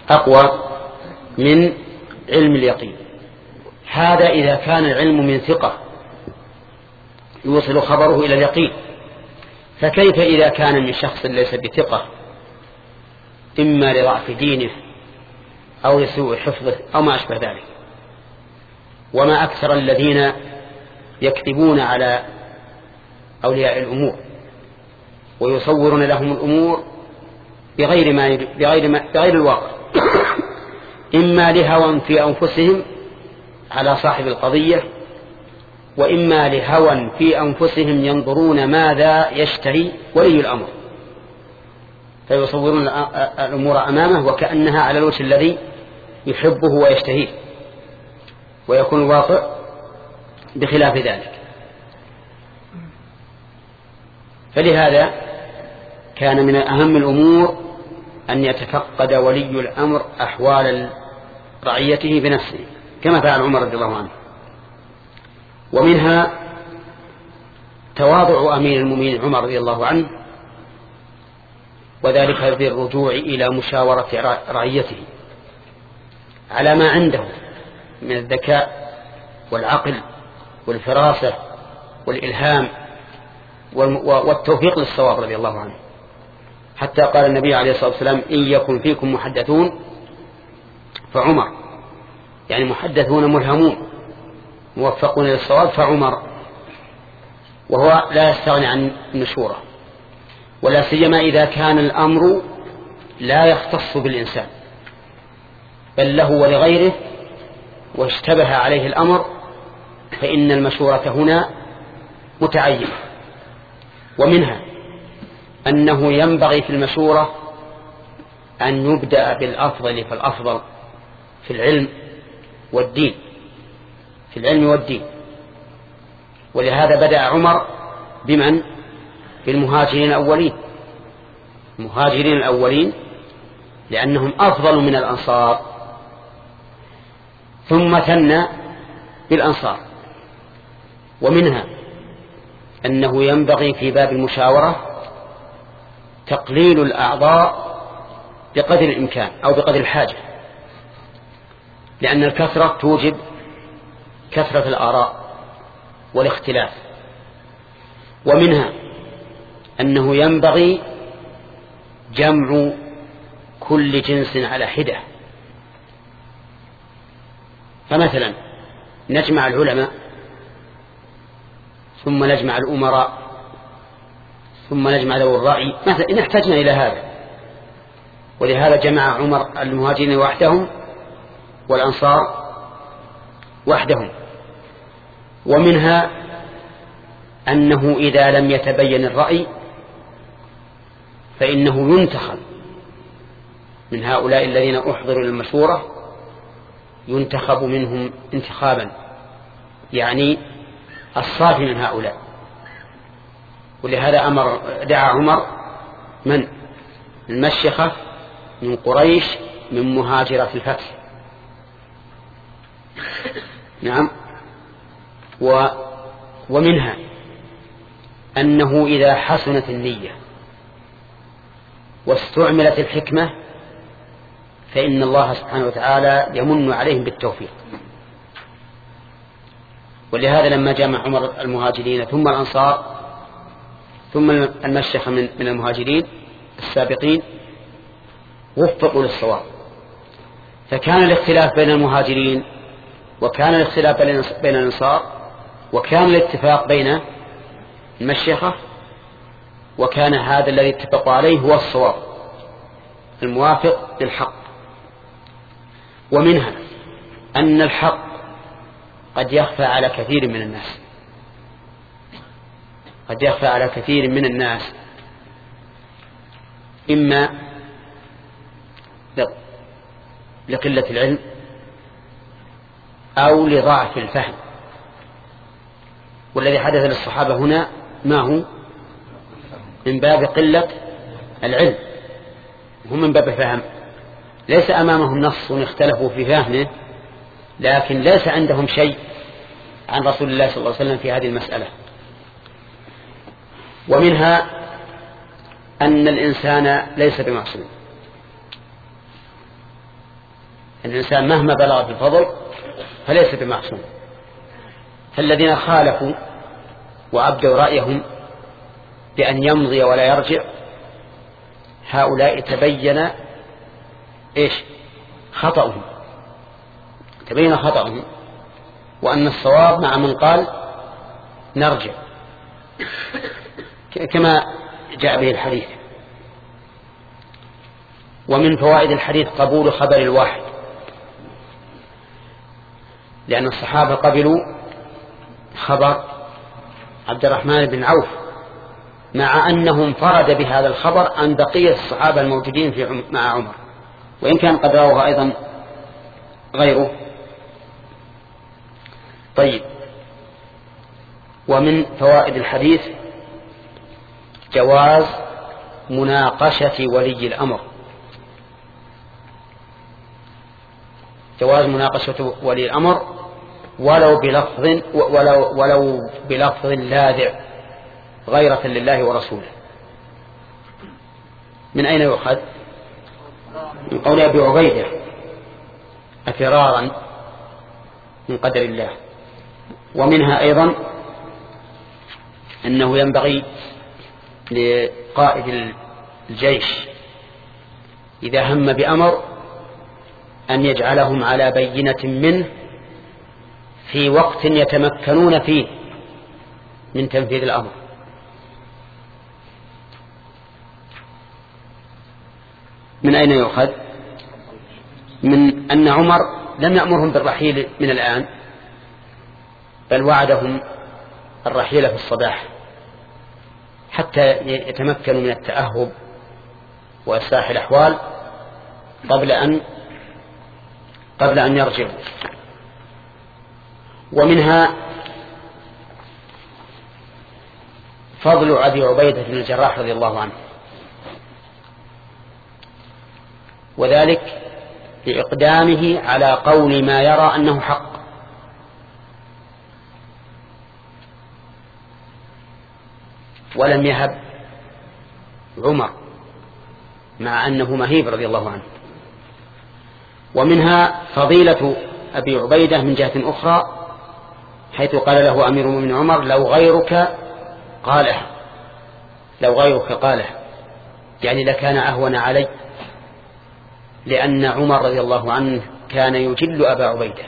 أقوى من علم اليقين. هذا إذا كان العلم من ثقة يوصل خبره إلى اليقين، فكيف إذا كان من شخص ليس بثقة، إما لضعف دينه أو لسوء حفظه أو ما أشبه ذلك؟ وما أكثر الذين يكذبون على أولياء الأمور ويصورون لهم الأمور بغير الواقع، إما لهوى في أنفسهم على صاحب القضية، وإما لهوى في أنفسهم ينظرون ماذا يشتهي ولي الأمر، فيصورون الأمور أمامه وكأنها على الوجه الذي يحبه ويشتهيه، ويكون الواقع بخلاف ذلك. فلهذا كان من أهم الأمور أن يتفقد ولي الأمر أحوال رعيته بنفسه كما فعل عمر رضي الله عنه. ومنها تواضع أمير المؤمنين عمر رضي الله عنه، وذلك بالرجوع إلى مشاورة رعيته على ما عنده من الذكاء والعقل والفراسة والإلهام والتوفيق للصواب رضي الله عنه، حتى قال النبي عليه الصلاة والسلام: إن يكن فيكم محدثون فعمر، يعني محدثون ملهمون موفقون للصواب فعمر، وهو لا يستغني عن المشورة، ولا سيما إذا كان الأمر لا يختص بالإنسان بل له ولغيره واشتبه عليه الأمر، فإن المشورة هنا متعينة. ومنها أنه ينبغي في المشورة أن يبدأ بالأفضل فالأفضل في العلم والدين، في العلم والدين. ولهذا بدأ عمر بمن؟ بالمهاجرين الأولين، المهاجرين الأولين لأنهم أفضل من الأنصار، ثم ثنى بالأنصار. ومنها أنه ينبغي في باب المشاورة تقليل الأعضاء بقدر الإمكان أو بقدر الحاجة، لأن الكثرة توجب كثرة الآراء والاختلاف. ومنها أنه ينبغي جمع كل جنس على حدة، فمثلا نجمع العلماء ثم نجمع الأمراء ثم نجمع ذوي الرأي، مثلا إن احتجنا إلى هذا. ولهذا جمع عمر المهاجرين وحدهم والأنصار وحدهم. ومنها أنه إذا لم يتبين الرأي فإنه ينتخب من هؤلاء الذين أحضروا للمشورة، ينتخب منهم انتخابا، يعني الصافي من هؤلاء. ولهذا دعا عمر من؟ المشيخة من قريش من مهاجرة الفتح. نعم. ومنها أنه إذا حسنت النية واستعملت الحكمة فإن الله سبحانه وتعالى يمن عليهم بالتوفيق. ولهذا لما جمع عمر المهاجرين ثم الأنصار ثم المشيخة من المهاجرين السابقين وفقوا للصواب، فكان الاختلاف بين المهاجرين وكان الاختلاف بين الأنصار وكان الاتفاق بين المشيخة، وكان هذا الذي اتفقوا عليه هو الصواب الموافق للحق. ومنها أن الحق قد يخفى على كثير من الناس، قد يخفى على كثير من الناس، إما لقلة العلم أو لضعف الفهم. والذي حدث للصحابة هنا ما هو؟ من باب قلة العلم، هم من باب الفهم. ليس أمامهم نص اختلفوا في فهمه، لكن ليس عندهم شيء عن رسول الله صلى الله عليه وسلم في هذه المسألة. ومنها أن الإنسان ليس بمعصوم، الإنسان مهما بلغ في الفضل فليس بمعصوم. فالذين خالفوا وأبدوا رأيهم بأن يمضي ولا يرجع هؤلاء تبين خطأهم، تبين خطأهم، وأن الصواب مع من قال نرجع كما جاء به الحديث. ومن فوائد الحديث قبول خبر الواحد، لأن الصحابة قبلوا خبر عبد الرحمن بن عوف مع أنه انفرد بهذا الخبر عن بقية الصحابة الموجودين مع عمر، وإن كان قد رواه أيضا غيره. طيب، ومن فوائد الحديث جواز مناقشة ولي الأمر، جواز مناقشة ولي الأمر ولو بلفظ لاذع غيرة لله ورسوله. من أين يؤخذ؟ من قول أبي عبيدة أفرارا من قدر الله. ومنها أيضا أنه ينبغي لقائد الجيش إذا هم بأمر أن يجعلهم على بينة منه في وقت يتمكنون فيه من تنفيذ الأمر. من أين يؤخذ؟ من أن عمر لم يأمرهم بالرحيل من الآن، بل وعدهم الرحيل في الصباح حتى يتمكنوا من التأهب وإصلاح الأحوال قبل أن يرجعوا. ومنها فضل أبي عبيدة بن الجراح رضي الله عنه، وذلك لإقدامه على قول ما يرى أنه حق، ولم يهب عمر مع أنه مهيب رضي الله عنه. ومنها فضيلة أبي عبيدة من جهة أخرى، حيث قال له أمير المؤمنين عمر لو غيرك قالها، لو غيرك قالها، يعني لكان أهون علي، لأن عمر رضي الله عنه كان يجل أبا عبيدة،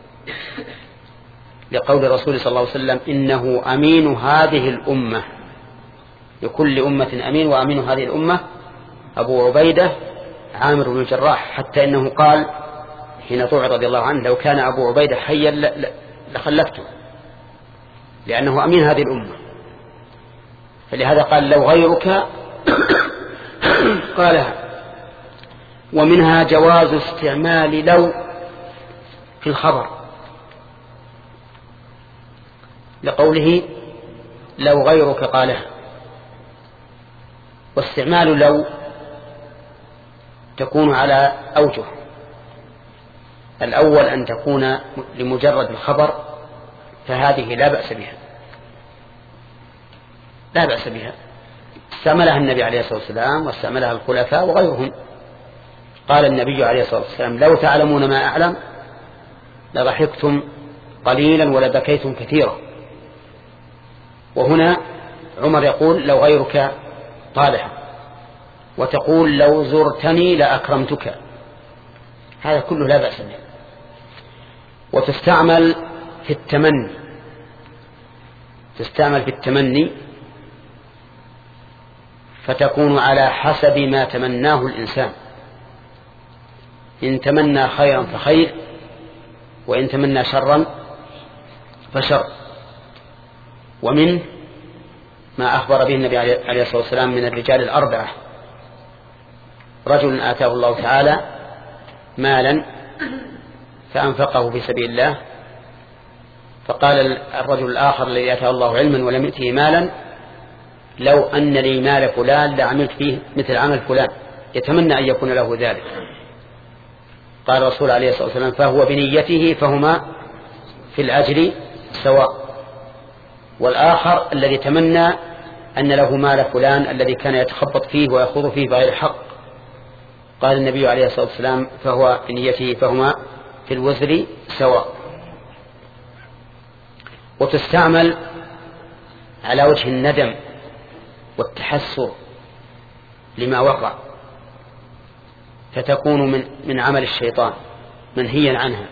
لقول الرسول صلى الله عليه وسلم إنه أمين هذه الأمة، لكل أمة أمين، وأمين هذه الأمة أبو عبيدة عامر بن الجراح، حتى إنه قال حين طوع رضي الله عنه لو كان أبو عبيدة حيا لخلفته، لأنه أمين هذه الأمة. فلهذا قال لو غيرك قالها. ومنها جواز استعمال لو في الخبر، لقوله لو غيرك قالها. واستعمال لو تكون على أوجه: الأول أن تكون لمجرد الخبر، فهذه لا بأس بها، لا بأس بها، استعملها النبي عليه الصلاة والسلام واستعملها الخلفاء وغيرهم. قال النبي عليه الصلاة والسلام لو تعلمون ما أعلم لضحكتم قليلا ولبكيتم كثيرا. وهنا عمر يقول لو غيرك قالها، وتقول لو زرتني لأكرمتك، هذا كله لا بأس به. وتستعمل في التمني، تستعمل في التمني فتكون على حسب ما تمناه الإنسان، إن تمنى خيرا فخير، وإن تمنى شرا فشر. ومن ما أخبر به النبي عليه الصلاة والسلام من الرجال الأربعة: رجل آتاه الله تعالى مالا فأنفقه في سبيل الله، فقال الرجل الآخر الذي آتاه الله علما ولم يؤته مالا لو أن لي مال فلان لعملت فيه مثل عمل فلان، يتمنى أن يكون له ذلك. قال الرسول عليه الصلاة والسلام فهو بنيته فهما في الأجر سواء. والآخر الذي تمنى أن له مال فلان الذي كان يتخبط فيه ويخوض فيه بغير حق، قال النبي عليه الصلاة والسلام فهو بنيته فهما في الوزر سواء. وتستعمل على وجه الندم والتحسر لما وقع، فتكون من عمل الشيطان منهيا عنها.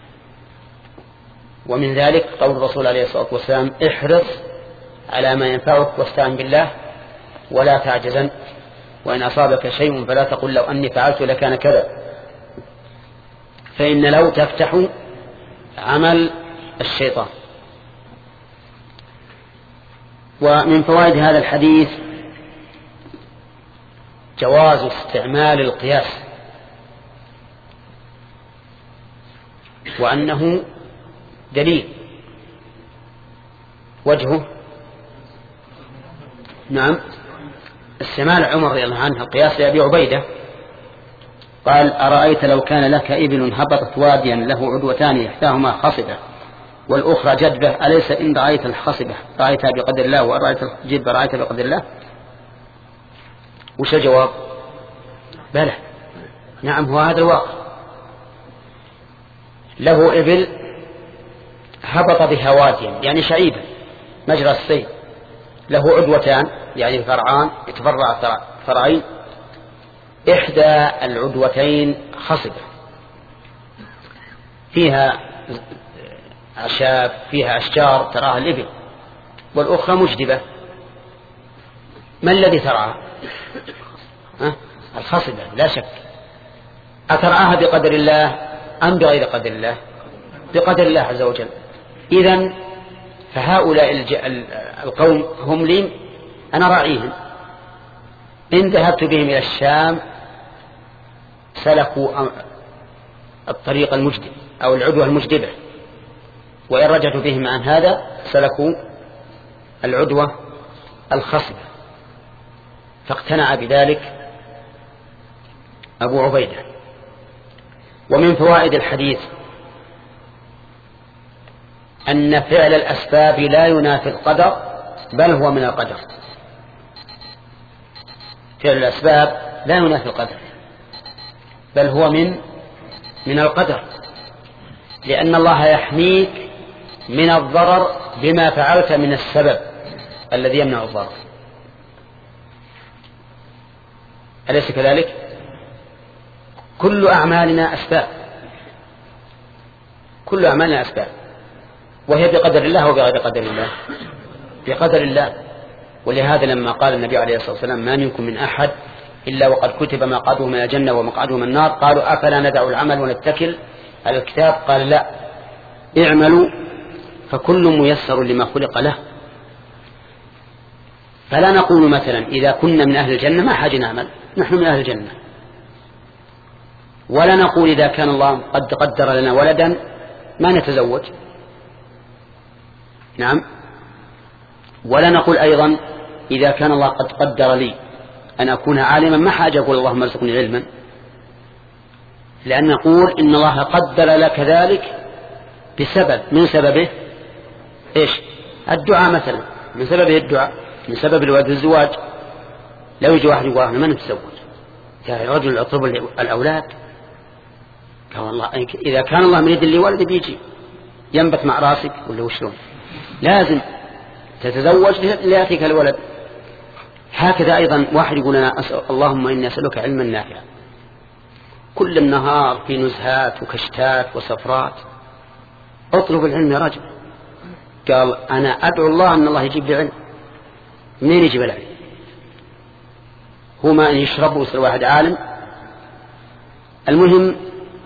ومن ذلك قول الرسول عليه الصلاة والسلام احرص على ما ينفعك واستعن بالله ولا تعجزن، وإن أصابك شيء فلا تقل لو أني فعلت لكان كذا، فإن لو تفتح عمل الشيطان. ومن فوائد هذا الحديث جواز استعمال القياس، وأنه دليل. وجهه نعم استعمال عمر رضي الله عنه القياس لأبي عبيدة، قال أرأيت لو كان لك إبل هبطت واديا له عدوتان إحداهما خصبة والأخرى جدبة، أليس إن رأيت الخصبة رأيتها بقدر الله وإن رأيت الجدبة رأيتها بقدر الله؟ وش الجواب؟ بلى، نعم هو هذا الواقع. له إبل هبط بها واديا يعني شعيبا مجرى السيل، له عدوتان يعني فرعان يتفرع فرعين، إحدى العدوتين خصبة فيها أعشاب فيها أشجار تراها الإبل، والأخرى مجدبة. ما الذي ترعى؟ الخصبة لا شك. أترعاها بقدر الله أم بغير قدر الله؟ بقدر الله عز وجل. إذن فهؤلاء القوم هم لي أنا راعيهم، إن ذهبت بهم إلى الشام سلكوا الطريق المجدب أو العدوة المجدبة، وإن رجعت بهم عن هذا سلكوا العدوة الخصبة، فاقتنع بذلك أبو عبيدة. ومن فوائد الحديث أن فعل الأسباب لا ينافي القدر بل هو من القدر. فعل الأسباب لا ينافي القدر بل هو من القدر، لأن الله يحميك من الضرر بما فعلت من السبب الذي يمنع الضرر، أليس كذلك؟ كل أعمالنا أسباب، كل أعمالنا أسباب، وهي بقدر الله وبغير قدر الله، بقدر الله. ولهذا لما قال النبي عليه الصلاة والسلام ما منكم من أحد إلا وقد كتب مقعده من الجنة ومقعده من النار، قالوا أفلا ندع العمل ونتكل على الكتاب؟ قال لا، اعملوا فكل ميسر لما خلق له. فلا نقول مثلا إذا كنا من أهل الجنة ما حاجة نعمل، نحن من أهل الجنة، ولا نقول إذا كان الله قد قدر لنا ولدا ما نتزوج، نعم، ولا نقول أيضا إذا كان الله قد قدر لي أن أكون عالما ما حاجة أقول اللهم ارزقني علما، لأن نقول إن الله قدر لك ذلك بسبب، من سببه إيش؟ الدعاء مثلا، من سببه الدعاء، من سبب الولد الزواج. لو يجي واحد يقول أنا ما نتزوج، قال رجل أطلب الأولاد، قال والله إذا كان الله من يد لي ولد بيجي ينبت مع راسك ولا وشلون؟ لازم تتزوج ليأتيك الولد. هكذا أيضا واحد يقول أنا اللهم إني أسألك علما نافعا، كل النهار في نزهات وكشتات وسفرات، اطلب العلم يا رجل. قال أنا أدعو الله أن الله يجيب لي علم. منين يجيب العلم؟ هو ما أن يشرب ويصير واحد عالم؟ المهم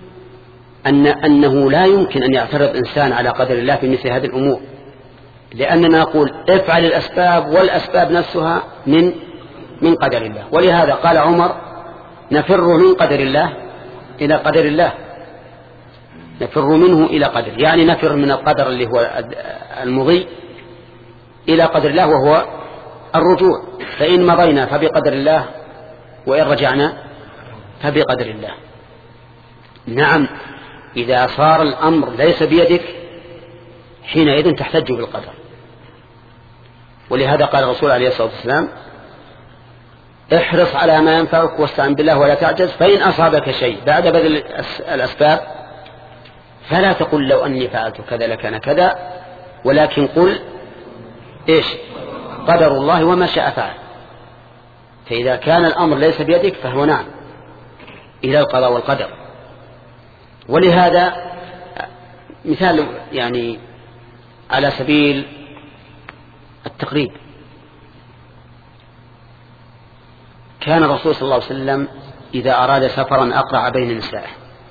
أنه لا يمكن أن يعترض إنسان على قدر الله في مثل هذه الأمور، لأننا نقول افعل الأسباب والأسباب نفسها من قدر الله. ولهذا قال عمر نفر من قدر الله إلى قدر الله، نفر منه إلى قدر، يعني نفر من القدر اللي هو المضي إلى قدر الله وهو الرجوع. فإن مضينا فبقدر الله وإن رجعنا فبقدر الله. نعم، إذا صار الأمر ليس بيدك حينئذ تحتج بالقدر. ولهذا قال الرسول عليه الصلاة والسلام احرص على ما ينفعك واستعن بالله ولا تعجز، فإن أصابك شيء بعد بذل الأسباب فلا تقل لو أني فعلت كذا لكان كذا، ولكن قل إيش؟ قدر الله وما شاء فعل. فإذا كان الأمر ليس بيدك فهو نعم إلى القضاء والقدر. ولهذا مثال يعني على سبيل التقريب، كان الرسول صلى الله عليه وسلم إذا أراد سفرا أقرع بين نسائه،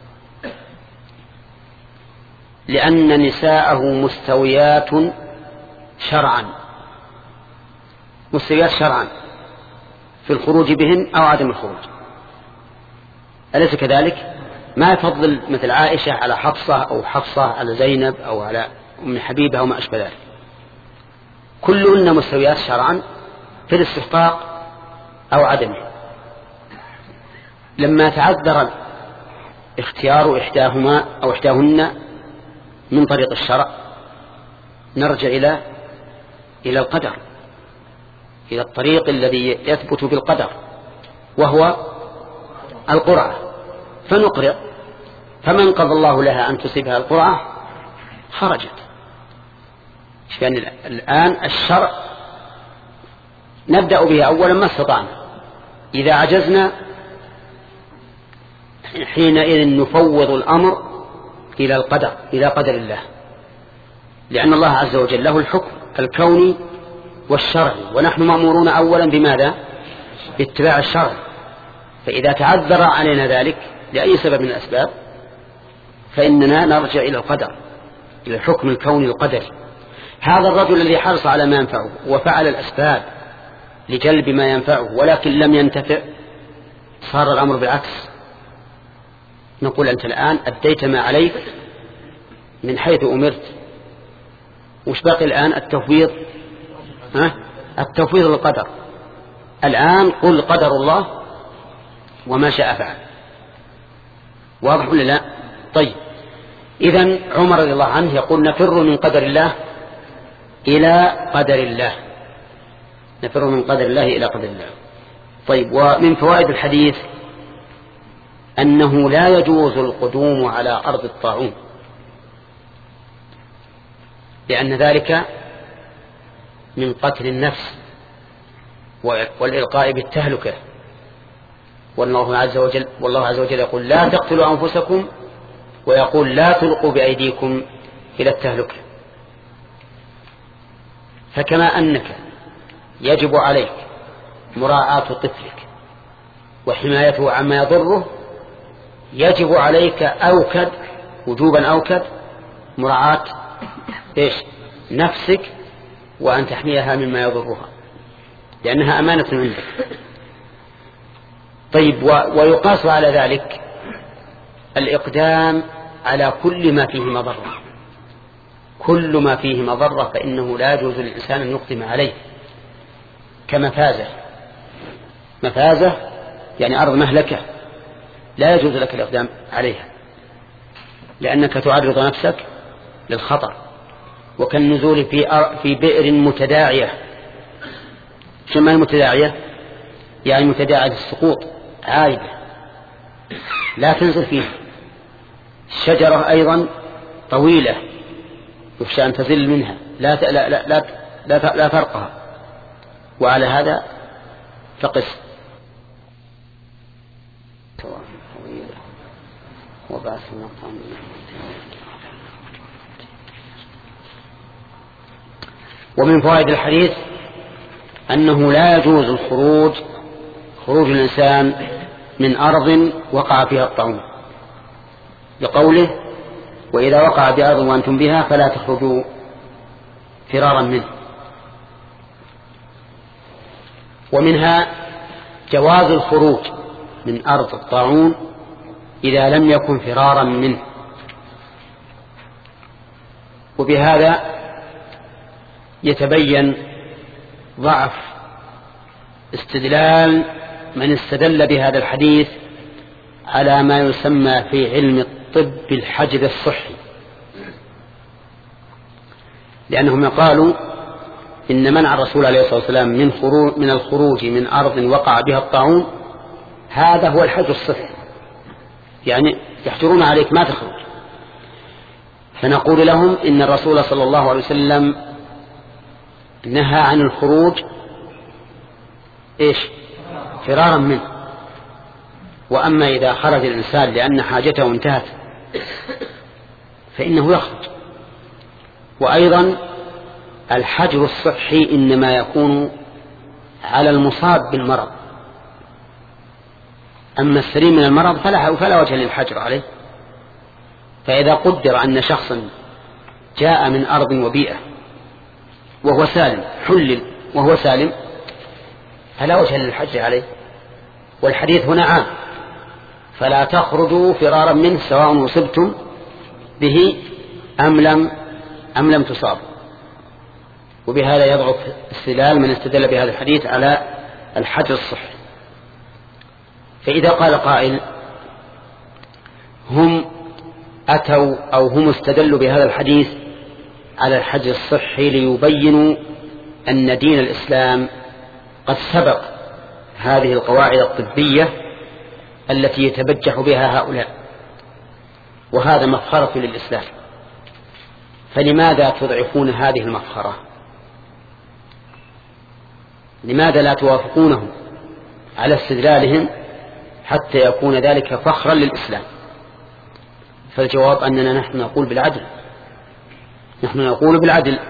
لأن نساءه مستويات شرعا، مستويات شرعا في الخروج بهن أو عدم الخروج، أليس كذلك؟ ما يفضل مثل عائشة على حفصة أو حفصة على زينب أو على أم حبيبة أو ما أشبه ذلك، كلهن مستويات شرعا في الاستحقاق أو عدمه. لما تعذر اختيار إحداهما أو إحداهن من طريق الشرع نرجع إلى القدر، إلى الطريق الذي يثبت بالقدر وهو القرعة، فنقرأ، فمن قضى الله لها أن تصيبها القرعة خرجت. يعني الآن الشرع نبدأ به أولا ما استطعنا، إذا عجزنا حينئذ نفوض الأمر إلى القدر، إلى قدر الله، لأن الله عز وجل له الحكم الكوني والشرعي، ونحن مأمورون أولا بماذا؟ باتباع الشرع. فإذا تعذر علينا ذلك لأي سبب من الأسباب فإننا نرجع إلى القدر، إلى الحكم الكوني القدري. هذا الرجل الذي حرص على ما ينفعه وفعل الأسباب لجلب ما ينفعه ولكن لم ينتفع، صار الأمر بالعكس، نقول أنت الآن أديت ما عليك من حيث أمرت، وش باقي الآن؟ التفويض، التفويض للقدر. الآن قل قدر الله وما شاء فعل. واضح ولا لا؟ طيب، إذن عمر رضي الله عنه يقول نفر من قدر الله إلى قدر الله، نفر من قدر الله إلى قدر الله. طيب، ومن فوائد الحديث أنه لا يجوز القدوم على أرض الطاعون، لأن ذلك من قتل النفس والإلقاء بالتهلكة، والله عز وجل يقول لا تقتلوا أنفسكم، ويقول لا تلقوا بأيديكم إلى التهلكة. فكما أنك يجب عليك مراعاة طفلك وحمايته عما يضره، يجب عليك أوكد وجوبا أوكد مراعاة إيش؟ نفسك، وأن تحميها مما يضرها، لأنها أمانة عندك. طيب، ويقاس على ذلك الإقدام على كل ما فيه مضرة، كل ما فيه مضرة فإنه لا يجوز للإنسان أن يقدم عليه، كمفازة، مفازة يعني أرض مهلكة لا يجوز لك الإقدام عليها، لأنك تعرض نفسك للخطر، وكالنزول في بئر متداعية. شو معنى متداعية؟ يعني متداعية السقوط، عايدة لا تنزل فيها. الشجرة أيضا طويلة يخشى أن تزل منها، لا فرقها، وعلى هذا فقس. ومن فوائد الحديث أنه لا يجوز خروج الإنسان من أرض وقع فيها الطاعون، بقوله وإذا وقع بأرض وأنتم بها فلا تخرجوا فرارا منه. ومنها جواز الخروج من أرض الطاعون إذا لم يكن فرارا منه. وبهذا يتبين ضعف استدلال من استدل بهذا الحديث على ما يسمى في علم الطب الحجر الصحي، لأنهم قالوا إن منع الرسول عليه الصلاة والسلام من الخروج من أرض وقع بها الطاعون هذا هو الحجر الصحي، يعني يحجرون عليك ما تخرج. فنقول لهم إن الرسول صلى الله عليه وسلم نهى عن الخروج فرارا منه. وأما إذا خرج الإنسان لأن حاجته انتهت فإنه يخرج. وأيضا الحجر الصحي إنما يكون على المصاب بالمرض، أما السليم من المرض فلا وجه للحجر عليه. فإذا قدر أن شخصا جاء من أرض وبيئة وهو سالم، حلل وهو سالم، فلا وجه للحجر عليه. والحديث هنا عام، فلا تخرجوا فرارا منه سواء أصبتم به أم لم تصابوا. وبهذا يضعف استدلال من استدل بهذا الحديث على الحجر الصحي. فإذا قال قائل هم أتوا أو هم استدلوا بهذا الحديث على الحجر الصحي ليبينوا أن دين الإسلام قد سبق هذه القواعد الطبية التي يتبجح بها هؤلاء، وهذا مفخرة للإسلام، فلماذا تضعفون هذه المفخرة؟ لماذا لا توافقونهم على استدلالهم حتى يكون ذلك فخرا للإسلام؟ فالجواب أننا نحن نقول بالعدل، نحن نقول بالعدل،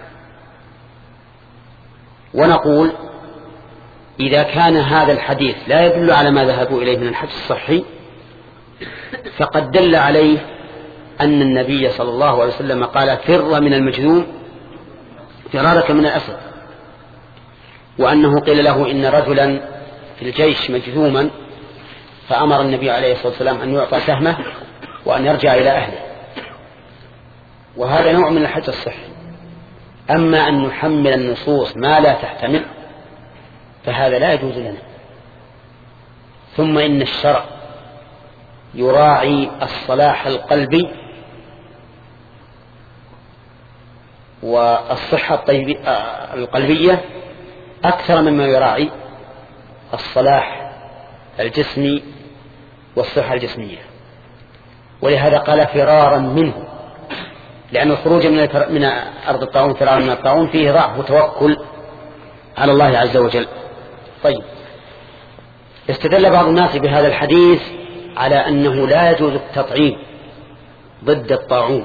ونقول إذا كان هذا الحديث لا يدل على ما ذهبوا إليه من الحجر الصحي فقد دل عليه أن النبي صلى الله عليه وسلم قال فر من المجذوم فرارك من الأسد، وأنه قيل له إن رجلا في الجيش مجذوما فأمر النبي عليه الصلاة والسلام أن يعطى سهمه وأن يرجع إلى أهله، وهذا نوع من الحجر الصحي. أما أن نحمل النصوص ما لا تحتمل فهذا لا يجوز لنا. ثم إن الشرع يراعي الصلاح القلبي والصحة القلبية أكثر مما يراعي الصلاح الجسمي والصحة الجسمية. ولهذا قال فرارا منه، لأن الخروج من أرض الطاعون فرارا من الطاعون فيه ضعف وتوكل على الله عز وجل. طيب، استدل بعض الناس بهذا الحديث على أنه لا يجوز التطعيم ضد الطاعون،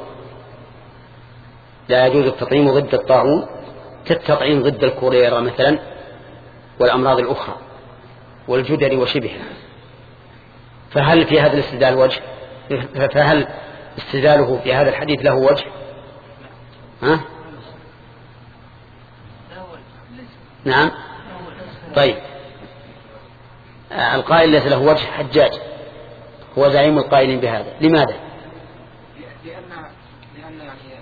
لا يجوز التطعيم ضد الطاعون كالتطعيم ضد الكوليرا مثلا والأمراض الأخرى والجدري وشبهها. فهل في هذا الاستدلال وجه؟ فهل استدلاله في هذا الحديث له وجه؟ نعم. طيب، القائل ليس له وجه حجاج هو زعيم القائلين بهذا. لماذا؟ لأن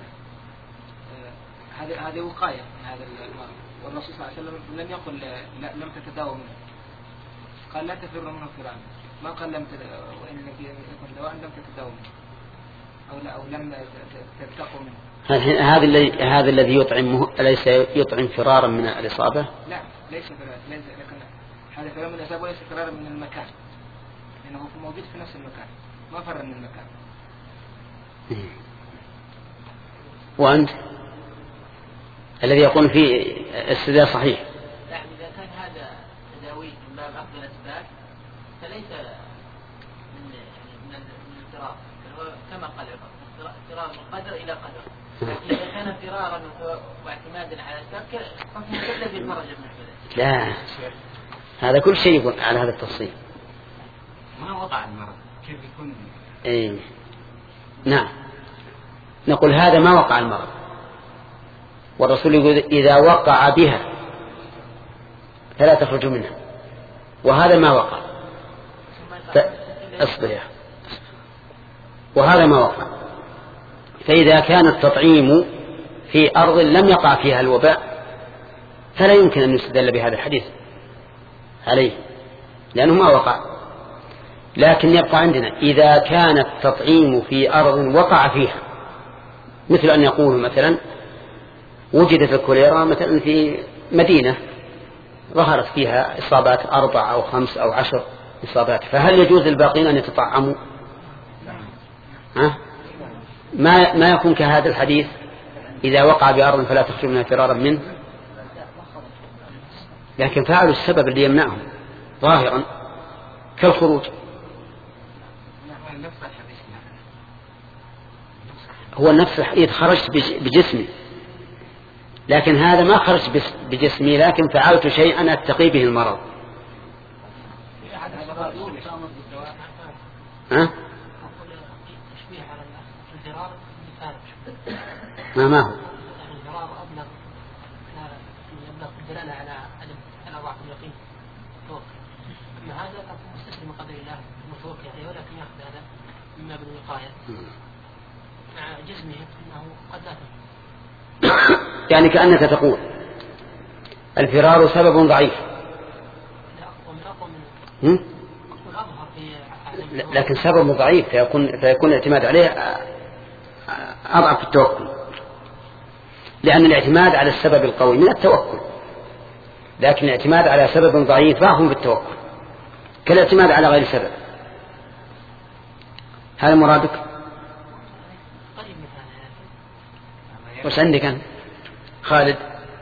يعني هذه وقاية من هذا المرض، والرسول صلى الله عليه وسلم لم يقل لم تتداووا منه، قال لا تفروا منه فرارا، ما قال وإن لم يكن دواء لم تتداووا منه أو لم تتقوا منه. هذا الذي يطعمه أليس يطعم فرارا من الإصابة؟ لا، ليس فرارا، لكن هذا فرار من الإصابة وليس فرارا من المكان، لأنه موجود في نفس المكان، ما فر من المكان. وأنت الذي يقول فيه استدلال صحيح. يعني إذا كان هذا تداوي من باب أخذ الأسباب فليس من الفرار، كما قال فرار من قدر إلى قدر. لكن إذا كان فرارا واعتمادا على الأسباب فهو الذي خرج من البلد. لا، هذا كل شيء يكون على هذا التفصيل. ما وقع المرض كيف يكون؟ إيه، نعم، نقول هذا ما وقع المرض، والرسول يقول إذا وقع بها فلا تخرج منها، وهذا ما وقع. اصبر، وهذا ما وقع. فإذا كان التطعيم في أرض لم يقع فيها الوباء فلا يمكن أن يستدل بهذا الحديث عليه، لأنه ما وقع. لكن يبقى عندنا إذا كان التطعيم في أرض وقع فيها، مثل أن يقول مثلا وجدت الكوليرا مثلا في مدينة ظهرت فيها إصابات 4 أو 5 أو 10 إصابات، فهل يجوز للباقين أن يتطعموا؟ ما يكون كهذا الحديث إذا وقع بأرض فلا تخرج منها فرارا منه، لكن فعلوا السبب اللي يمنعهم ظاهرا كالخروج. هو نفس الحديث خرجت بجسمي، لكن هذا ما خرج بجسمي، لكن فعلت شيئا أتقي به المرض. ما هو الدلالة على ضعف اليقين توكل، أما هذا مستسلم من قدر الله متوكل عليه، ولكن يأخذ هذا مما بالوقاية مع جسمه أنه قد لا تفعل. يعني كأنك تقول الفرار سبب ضعيف، لكن سبب ضعيف فيكون الاعتماد عليه أضعف التوكل، لأن الاعتماد على السبب القوي من التوكل، لكن الاعتماد على سبب ضعيف ضعف في التوكل كالاعتماد على غير سبب. هذا مرادك؟ وش عندك أنت خالد؟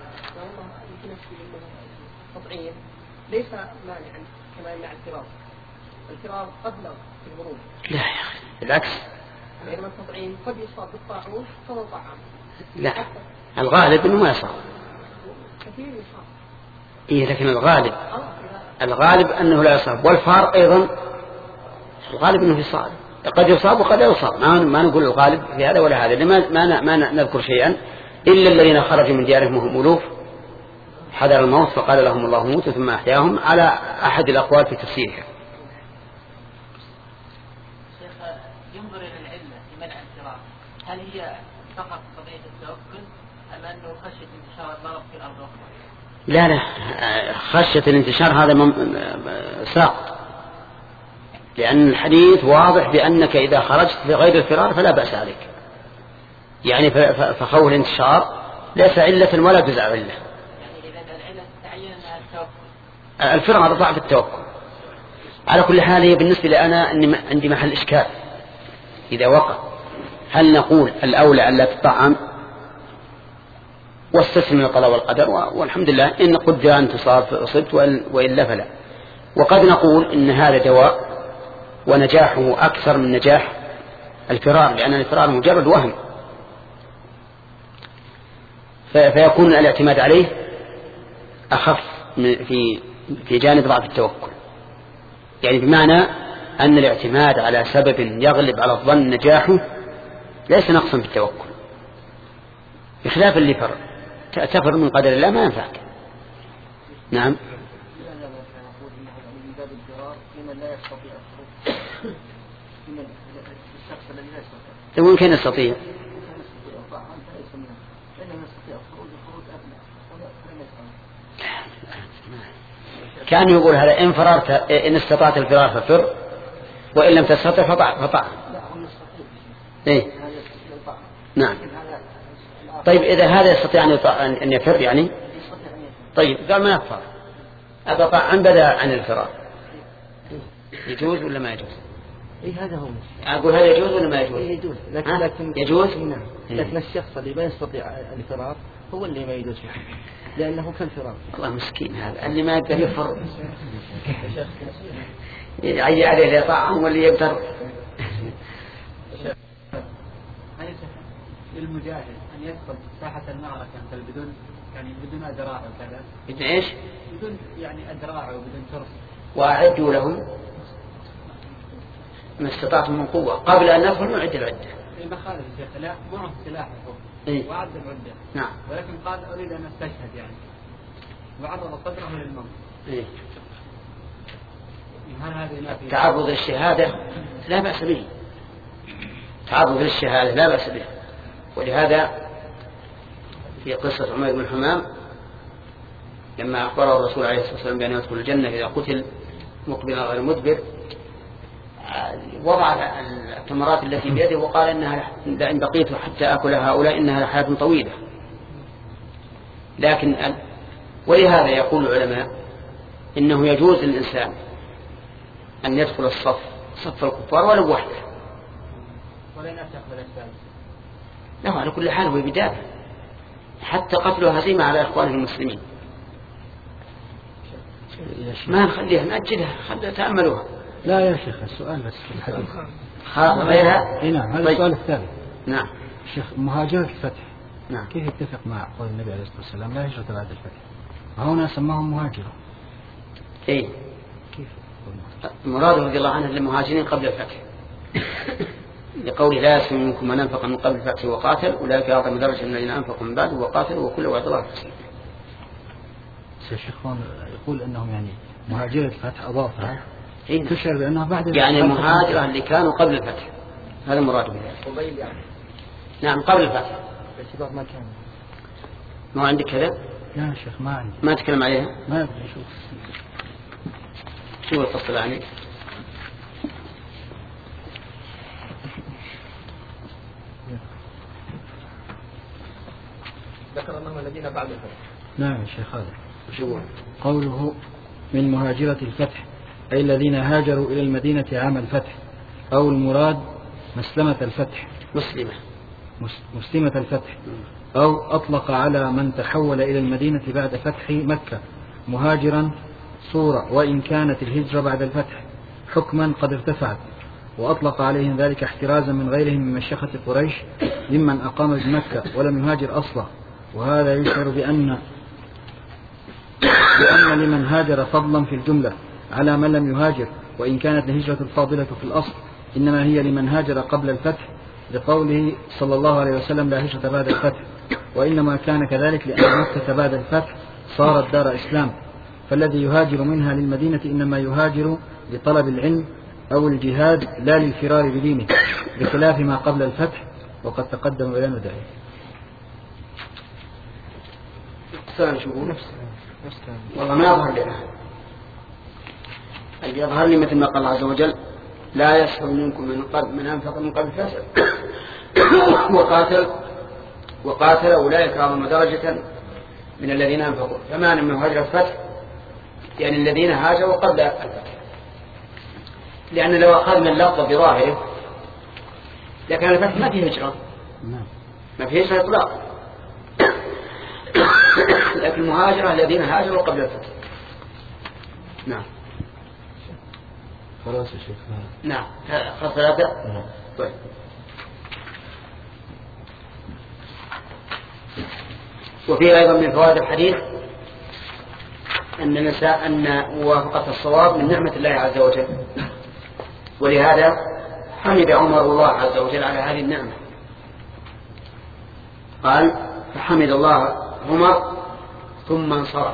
التطعيم ليس مانعا كما يمنع الفرار أبلغ في المرور. لا يا أخي بالعكس، بينما التطعيم قد يصاب بالطاعون فهو طعام. لا الغالب انه ما يصاب. كثير يصاب. إيه لكن الغالب انه لا يصاب، والفار ايضا الغالب انه يصاب، قد يصاب وقد لا يصاب. ما نقول الغالب في هذا ولا هذا، ما نذكر شيئا الا الذين خرجوا من ديارهم وهم الوف حذر الموت فقال لهم الله موتوا ثم احياهم، على احد الاقوال في تفسيرها. ينظر الى العله في منع الفرار، هل هي فقط قضيه التوكل ام انه خشيه انتشار المرض في الارض الاخرى؟ لا خشيه الانتشار هذا ساقط، لان الحديث واضح بانك اذا خرجت لغير الفرار فلا باس عليك، يعني فخوف الانتشار ليس عله ولا جزء عله. يعني اذا العله تعين انها التوكل، الفرار ضعف التوكل. على كل حال هي بالنسبه لي انا اني عندي محل اشكال إذا وقع، هل نقول الأولى ألا تطعم واستسلم القضاء والقدر والحمد لله إن قدر أن تصاب فأصبت وإلا فلا، وقد نقول إن هذا دواء ونجاحه أكثر من نجاح الفرار، لأن الفرار مجرد وهم، فيكون الاعتماد عليه أخف في جانب ضعف التوكل، يعني بمعنى أن الاعتماد على سبب يغلب على الظن نجاحه ليس نقصا في التوكل، بخلاف اللي تفر من قدر الله ما ينفعك. نعم. وإن كان يستطيع كان يقول هذا إن فررت إن استطعت الفرار ففر وإن لم تستطع فطع. إيه؟ نعم. طيب إذا هذا يستطيع أن يفر يعني طيب قال ما يكفر أبطع عن بدأ عن الفرار، يجوز ولا ما يجوز؟ إيه هذا هو. أقول هذا يجوز ولا ما يجوز؟ يجوز لكن يجوز. لكن الشخص اللي ما يستطيع الفرار هو اللي ما يجوز فيه لأنه كالفرار. الله مسكين هذا اللي ما يقدر يفر يعي عليه يطعم واللي يقدر. للمجاهد أن يدخل ساحة المعركة بدون أدراع وكذا. بدون إيش؟ بدون يعني أدراع وبدون ترس. وأعدوا لهم ما استطعتم من قوة قبل أن ندخل نعد العدة. ما خالف الشيخ لا معه سلاح إيه؟ وعد العدة. نعم. ولكن قال أريد أن أستشهد يعني وعرض صدره للموت. إيه؟ تعرض للشهادة لا بأس به، تعرض للشهادة لا بأس به، ولهذا في قصة عمر بن حمام لما أخبره الرسول عليه الصلاة والسلام بأنه يدخل الجنة إذا قتل مقبلا غير مدبر وضع التمرات التي بيده وقال إنها إن بقيت حتى أكل هؤلاء إنها لحياة طويلة، لكن ولهذا يقول العلماء إنه يجوز للإنسان أن يدخل صف الكفار ولو وحده ولا ينافق بالأسباب. لا، على كل حال هو بداية حتى قتله هزيمة على إخوانه المسلمين. ما نخليها نأجلها، خليها تأملوها. لا يا شيخ، السؤال بس في الحديث غيرها. نعم، هذا طيب. السؤال الثالث. نعم شيخ، مهاجرة الفتح نعم. كيف يتفق مع قول النبي عليه الصلاة والسلام لا هجرة بعد الفتح؟ وهنا سماهم مهاجرة. إيه، كيف؟ المراد رضي الله عنه للمهاجرين قبل الفتح لقول لا يسلم منكم من أنفق من قبل الفتح وقاتل أولئك أعظم درجة من الذين أنفقوا من بعد وقاتلوا وكل وعد الله الحسنى. الشيخ يقول أنهم يعني مهاجرة الفتح أضافها إيه؟ تشعر بأنها بعد يعني المهاجرة اللي كانوا قبل الفتح، هذا المراد بذلك. نعم قبل الفتح. باعتبار ما كان. ما عندك كذا؟ لا يا شيخ، ما عندي. ما تكلم عليها؟ ما أدري شو الفصل يعني؟ ذكر أنهم الذين بعد الفتح. نعم يا شيخ، هذا شو قوله من مهاجرة الفتح أي الذين هاجروا إلى المدينة عام الفتح، أو المراد مسلمة الفتح مسلمة الفتح، أو أطلق على من تحول إلى المدينة بعد فتح مكة مهاجرا صورة، وإن كانت الهجرة بعد الفتح حكما قد ارتفعت، وأطلق عليهم ذلك احترازا من غيرهم من مشيخة قريش ممن أقام بمكة ولم يهاجر أصلا. وهذا يشعر بأن لمن هاجر فضلا في الجملة على من لم يهاجر، وإن كانت الهجرة الفاضلة في الأصل إنما هي لمن هاجر قبل الفتح، لقوله صلى الله عليه وسلم لا هجرة بعد الفتح، وإنما كان كذلك لأن مكة بعد الفتح صارت دار إسلام، فالذي يهاجر منها للمدينة إنما يهاجر لطلب العلم أو الجهاد لا للفرار بدينه، بخلاف ما قبل الفتح وقد تقدم بيان ذلك. والله ما يظهر لنا، يظهر لي مثل ما قال الله عز وجل لا يسخر منكم من أنفق من قبل الفتح وقاتل أولئك أعظم درجة من الذين أنفقوا. فما من هاجر الفتح يعني الذين هاجروا قبل الفتح، لأن لو أخذنا اللفظ بظاهره لكان الفتح ما فيه هجرة، ما فيه هجرة إطلاقا، لكن المهاجرة الذين هاجروا قبل الفتح. نعم خلاص يا شيخ. نعم خلاص ثلاثة. طيب وفي أيضا من فوائد الحديث أن موافقة الصواب من نعمة الله عز وجل، ولهذا حمد عمر الله عز وجل على هذه النعمة، قال فحمد الله عمر ثم انصرف.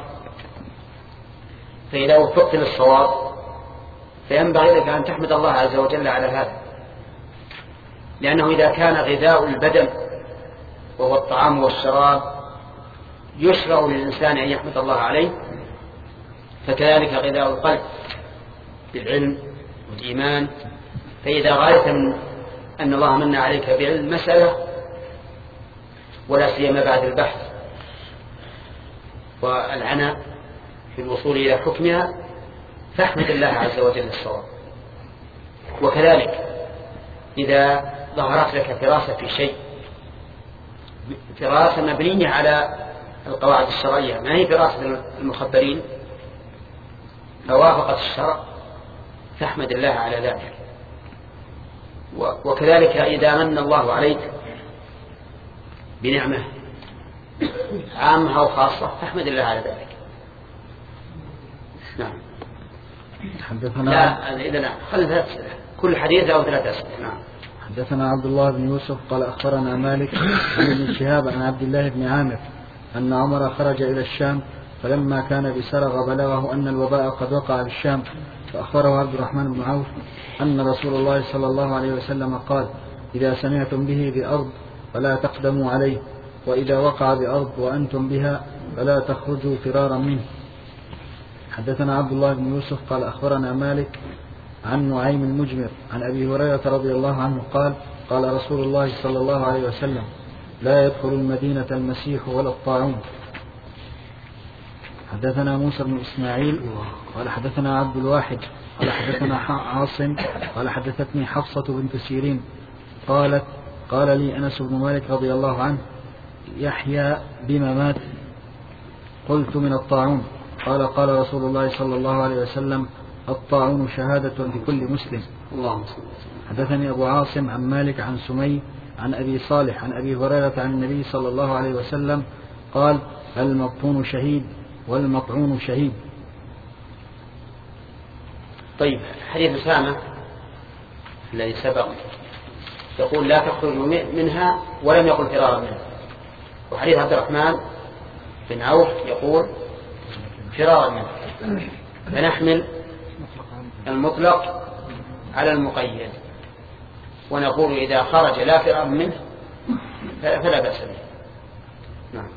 فإذا وفقت للصواب فينبغي لك أن تحمد الله عز وجل على هذا، لأنه إذا كان غذاء البدن وهو الطعام والشراب يشرع للإنسان أن يحمد الله عليه، فكذلك غذاء القلب بالعلم والإيمان. فإذا رأيت أن الله من عليك بعلم مسألة ولا سيما بعد البحث والعناء في الوصول إلى حكمها فاحمد الله عز وجل الصواب. وكذلك إذا ظهرت لك فراسة في شيء، فراسة مبنية على القواعد الشرعية ما هي فراسة المخبرين، فوافقت الشرع فاحمد الله على ذلك. وكذلك إذا من الله عليك بنعمة عامة أو خاصة فاحمد الله على ذلك. نعم. حدثنا لا خلنا كل حديث أو 3 أسئلة. نعم. حدثنا عبد الله بن يوسف قال أخبرنا مالك عن ابن شهاب عن عبد الله بن عامر أن عمر خرج إلى الشام، فلما كان بسرغ بلغه أن الوباء قد وقع بالشام، فأخبره عبد الرحمن بن عوف أن رسول الله صلى الله عليه وسلم قال إذا سمعتم به بأرض فلا تقدموا عليه، وإذا وقع بأرض وأنتم بها فلا تخرجوا فرارا منه. حدثنا عبد الله بن يوسف قال أخبرنا مالك عن نعيم المجمر عن أبي هريرة رضي الله عنه قال قال رسول الله صلى الله عليه وسلم لا يدخل المدينة المسيح ولا الطاعون. حدثنا موسى بن إسماعيل قال حدثنا عبد الواحد قال حدثنا عاصم قال حدثتني حفصة بنت سيرين قالت قال لي أنس بن مالك رضي الله عنه يحيى بما مات؟ قلت من الطاعون. قال قال رسول الله صلى الله عليه وسلم الطاعون شهادة لكل مسلم. حدثني أبو عاصم عن مالك عن سمي عن أبي صالح عن أبي هريرة عن النبي صلى الله عليه وسلم قال المبطون شهيد والمطعون شهيد. طيب، حديث أسامة الذي سبق يقول لا تخرجوا منها ولم يقل فرارا منها، وحديث عبد الرحمن بن عوف يقول فرارا منها، فنحمل المطلق على المقيد ونقول إذا خرج لا فرار منه فلا بأس به. نعم.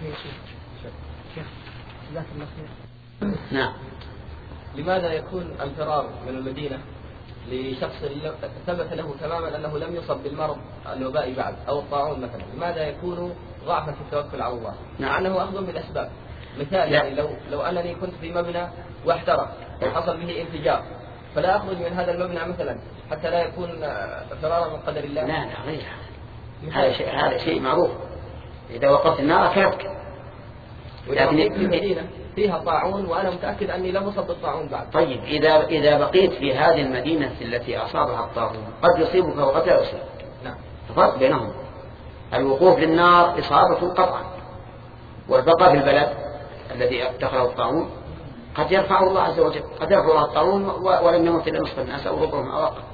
نعم. لماذا يكون الفرار من المدينة لشخص ثبت له تماما أنه لم يصب بالمرض الوبائي بعد أو الطاعون مثلا، لماذا يكون ضعفا في التوكل على الله مع أنه أخذ بالأسباب؟ مثال يعني لو أنني كنت في مبنى واحترق وحصل به انفجار، فلا أخرج من هذا المبنى مثلا حتى لا يكون فرارا من قدر الله؟ لا غير هذا شيء معروف. إذا وقفت النار كافك، ولكن في المدينة فيها طاعون وأنا متأكد أني لم أصب بالطاعون بعد. طيب، إذا بقيت في هذه المدينة التي أصابها الطاعون قد يصيبك وقد لا يصيبك. نعم. فرق بينهم. الوقوف للنار إصابة قطعا، والبقاء في البلد الذي دخله الطاعون قد يرفعه الله عز وجل، قد يرفع الله الطاعون ولم يمت إلا نصف الناس أو ربعهم أو أقل،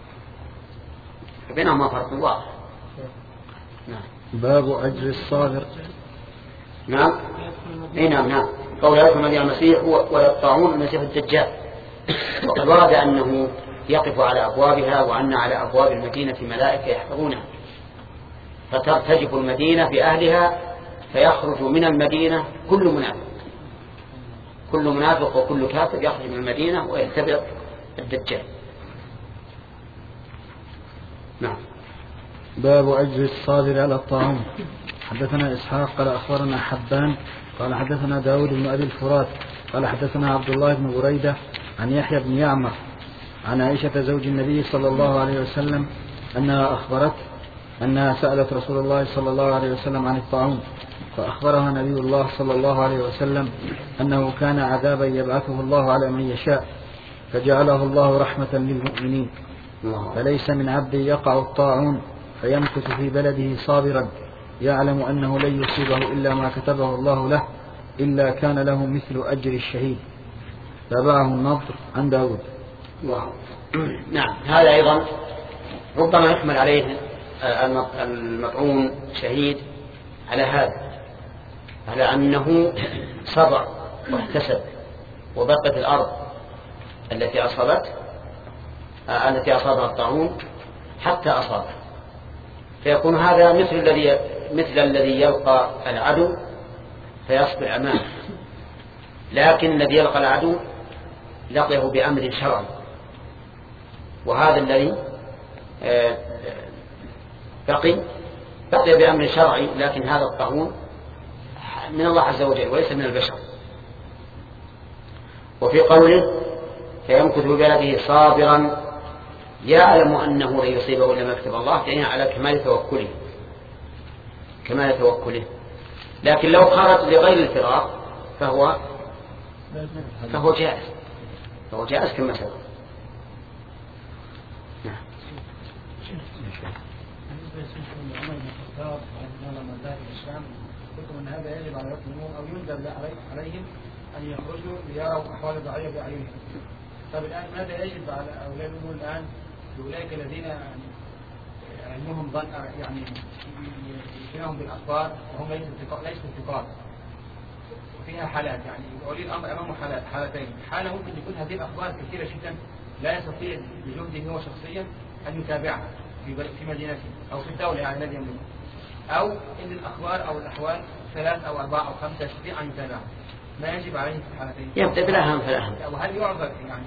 بينهما فرق واضح. نعم. باب أجر الصابر. نعم. نعم. قول يدخل المدينة المسيح ويطاعون المسيح الدجال، وقد ورد أنه يقف على أبوابها وأن على أبواب المدينة ملائكة يحفظونها، فترتجف المدينة بأهلها فيخرج من المدينة كل منافق وكل كافر يخرج من المدينة ويتبع الدجال. نعم. باب أجر الصابر على الطاعون. حدثنا إسحاق قال أخبرنا حبان قال حدثنا داود بن أبي الفرات قال حدثنا عبد الله بن بريدة عن يحيى بن يعمر عن عائشة زوج النبي صلى الله عليه وسلم أنها أخبرت أنها سألت رسول الله صلى الله عليه وسلم عن الطاعون، فأخبرها نبي الله صلى الله عليه وسلم أنه كان عذابا يبعثه الله على من يشاء، فجعله الله رحمة للمؤمنين، فليس من عبد يقع الطاعون فيمكث في بلده صابرا يعلم أنه لن يصيبه إلا ما كتبه الله له إلا كان له مثل أجر الشهيد. تابعه النضر عن داود. نعم. هذا أيضا ربما يحمل عليه المطعون شهيد على هذا، على أنه صبر واحتسب وبقت الأرض التي أصابها الطاعون حتى أصابه، فيكون هذا مثل الذي يلقى العدو فيصبر أمامه، لكن الذي يلقى العدو لقيه بأمر شرعي، وهذا الذي بقي بأمر شرعي، لكن هذا الطاعون من الله عز وجل وليس من البشر. وفي قوله فيمكث ببلده صابرا يعلم أنه لن يصيبه إلا ما كتب الله، يعني على كمال توكله. لكن لو خرج لغير الفرار فهو جائز كما سبق. نعم. أن هذا يجب على المسلمين أو يندب عليهم أن يخرجوا ليروا أحوال الضعيف بأعينهم. طب الآن ماذا يجب على أولاد الأمور الآن لأولئك الذين علمهم ظن يعني يجيهم بالأخبار وهم ليسوا ثقات، وفيها حالات يعني ولي الأمر أمامه حالتين. حالة ممكن يكون هذه الأخبار كثيرة جدا لا يستطيع بجهده هو شخصيا أن يتابعها في مدينته أو في الدولة يعني الذي يملكه، أو إن الأخبار أو الأحوال 3 أو 4 أو 5 يستطيع أن يتابعها. ما يجب عليه في الحالتين؟ يبدأ بالأهم فالأهم. وهل يعذر يعني؟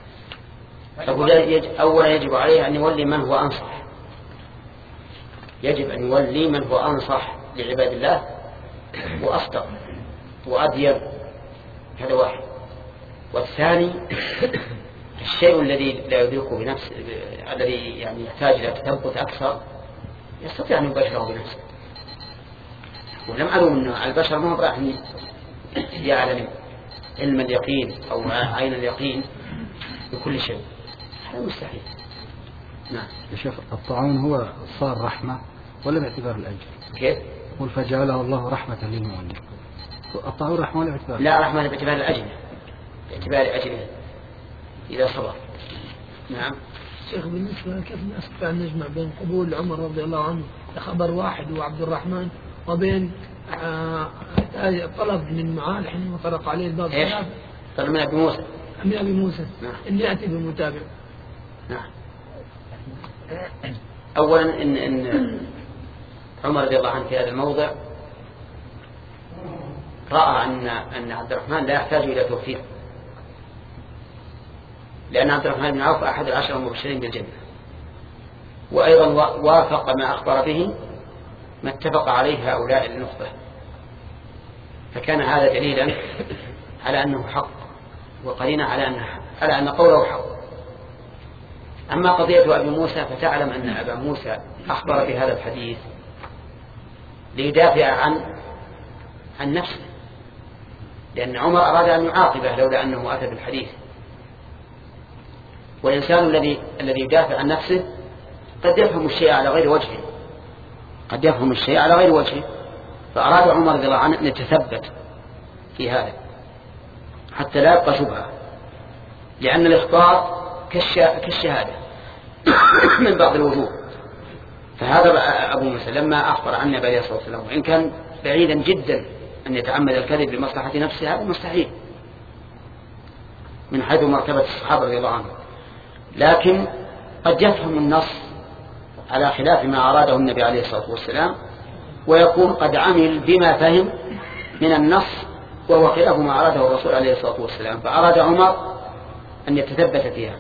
أولا يجب عليه أن يولي من هو أنصح، يجب أن يولي من هو أنصح لعباد الله وأصدق وأديب هذا واحد. والثاني الشيء الذي لا يدركه بنفسه، الذي يعني يحتاج إلى تثبت أكثر، يستطيع أن يباشره بنفسه. ولم أعلم أن البشر ما هو راح يعلم علم اليقين أو عين اليقين بكل شيء، هذا مستحيل. نعم يا شيخ، الطاعون هو صار رحمة ولا باعتبار الأجر؟ كيف؟ قل فجعله الله رحمة للمؤمنين. الطاعون رحمة ولا باعتبار؟ لا، رحمة باعتبار الأجر، باعتبار أجره إذا صبر. نعم. شيخ، بالنسبة كيف نستطيع أن نجمع بين قبول عمر رضي الله عنه لخبر واحد وعبد الرحمن وبين طلب من معاذ حينما طرق عليه الباب؟ ايش؟ طلب من أبي موسى. من أبي موسى. نعم. إن يأتي بمتابع. نعم. أولا إن عمر رضي الله عنه في هذا الموضع رأى أن عبد الرحمن لا يحتاج إلى توفيق، لأن عبد الرحمن بن عوف أحد العشر المبشرين بالجنة، وأيضا وافق ما أخبر به ما اتفق عليه هؤلاء النخبة، فكان هذا دليلا على أنه حق، وقرينا على أن قوله حق. أما قضية أبي موسى فتعلم أن أبا موسى أخبر بهذا الحديث ليدافع عن نفسه، لأن عمر أراد أن يعاقبه لولا أنه أتى بالحديث. والإنسان الذي يدافع عن نفسه قد يفهم الشيء على غير وجهه، قد يفهم الشيء على غير وجهه، فأراد عمر رضي الله عنه أن يتثبت في هذا حتى لا يبقى شبهة، لأن الإخبار كالشهادة من بعض الوجوه. فهذا أبو موسى لما أخبر عن النبي عليه الصلاة والسلام، وإن كان بعيدا جدا أن يتعمد الكذب لمصلحة نفسه، هذا مستحيل من حيث مرتبة الصحابة رضي الله عنهم، لكن قد يفهم النص على خلاف ما أراده النبي عليه الصلاة والسلام، ويكون قد عمل بما فهم من النص وهو خلاف ما أراده الرسول عليه الصلاة والسلام، فأراد عمر أن يتثبت فيها.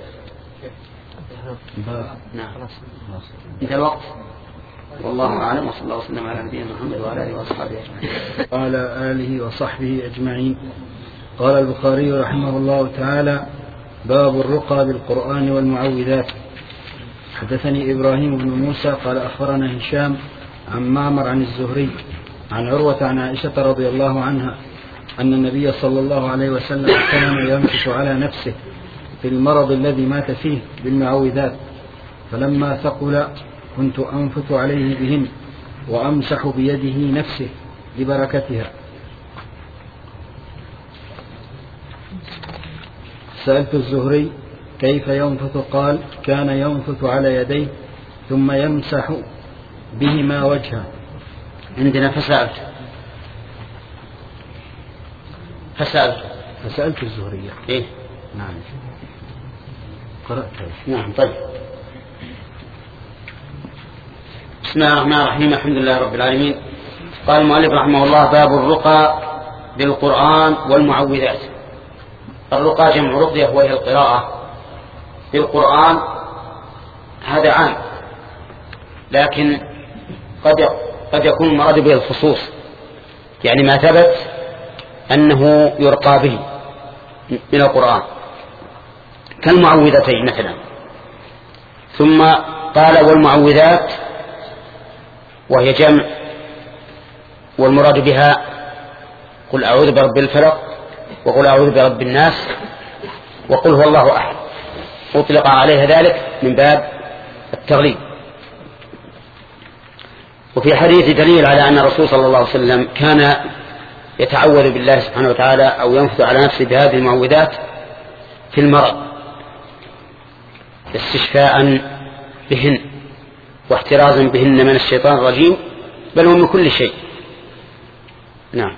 نعم. انتهى الوقت، والله أعلم، وصلى الله وسلم على نبينا محمد وعلى آله وأصحابه أجمعين. وعلى آله وصحبه أجمعين. قال البخاري رحمه الله تعالى: باب الرقى بالقرآن والمعوذات. حدثني إبراهيم بن موسى قال أخبرنا هشام عن معمر عن الزهري عن عروة عن عائشة رضي الله عنها أن النبي صلى الله عليه وسلم كان يمسك على نفسه في المرض الذي مات فيه بالمعوذات، فلما ثقل كنت أنفث عليه بهن وأمسح بيده نفسه لبركتها. سألت الزهري كيف ينفث؟ قال: كان ينفث على يديه ثم يمسح بهما وجهه. عندنا فسألت الزهري. إيه؟ نعم قرأت. نعم. طيب. بسم الله الرحمن الرحيم، الحمد لله رب العالمين. قال المؤلف رحمه الله: باب الرقى بالقرآن والمعوذات. الرقى جمع رقية وهي القراءة بالقرآن، هذا عام، لكن قد يكون المراد به الخصوص، يعني ما ثبت أنه يرقى به من القرآن كالمعوذتين مثلا. ثم قال: والمعوذات، وهي جمع، والمراد بها قل أعوذ برب الفلق، وقل أعوذ برب الناس، وقل هو الله أحد، أطلق عليها ذلك من باب التغليب. وفي حديث دليل على أن الرسول صلى الله عليه وسلم كان يتعوذ بالله سبحانه وتعالى أو ينفث على نفسه بهذه المعوذات في المرض استشفاء بهن واحترازا بهن من الشيطان الرجيم، بل ومن كل شيء. نعم.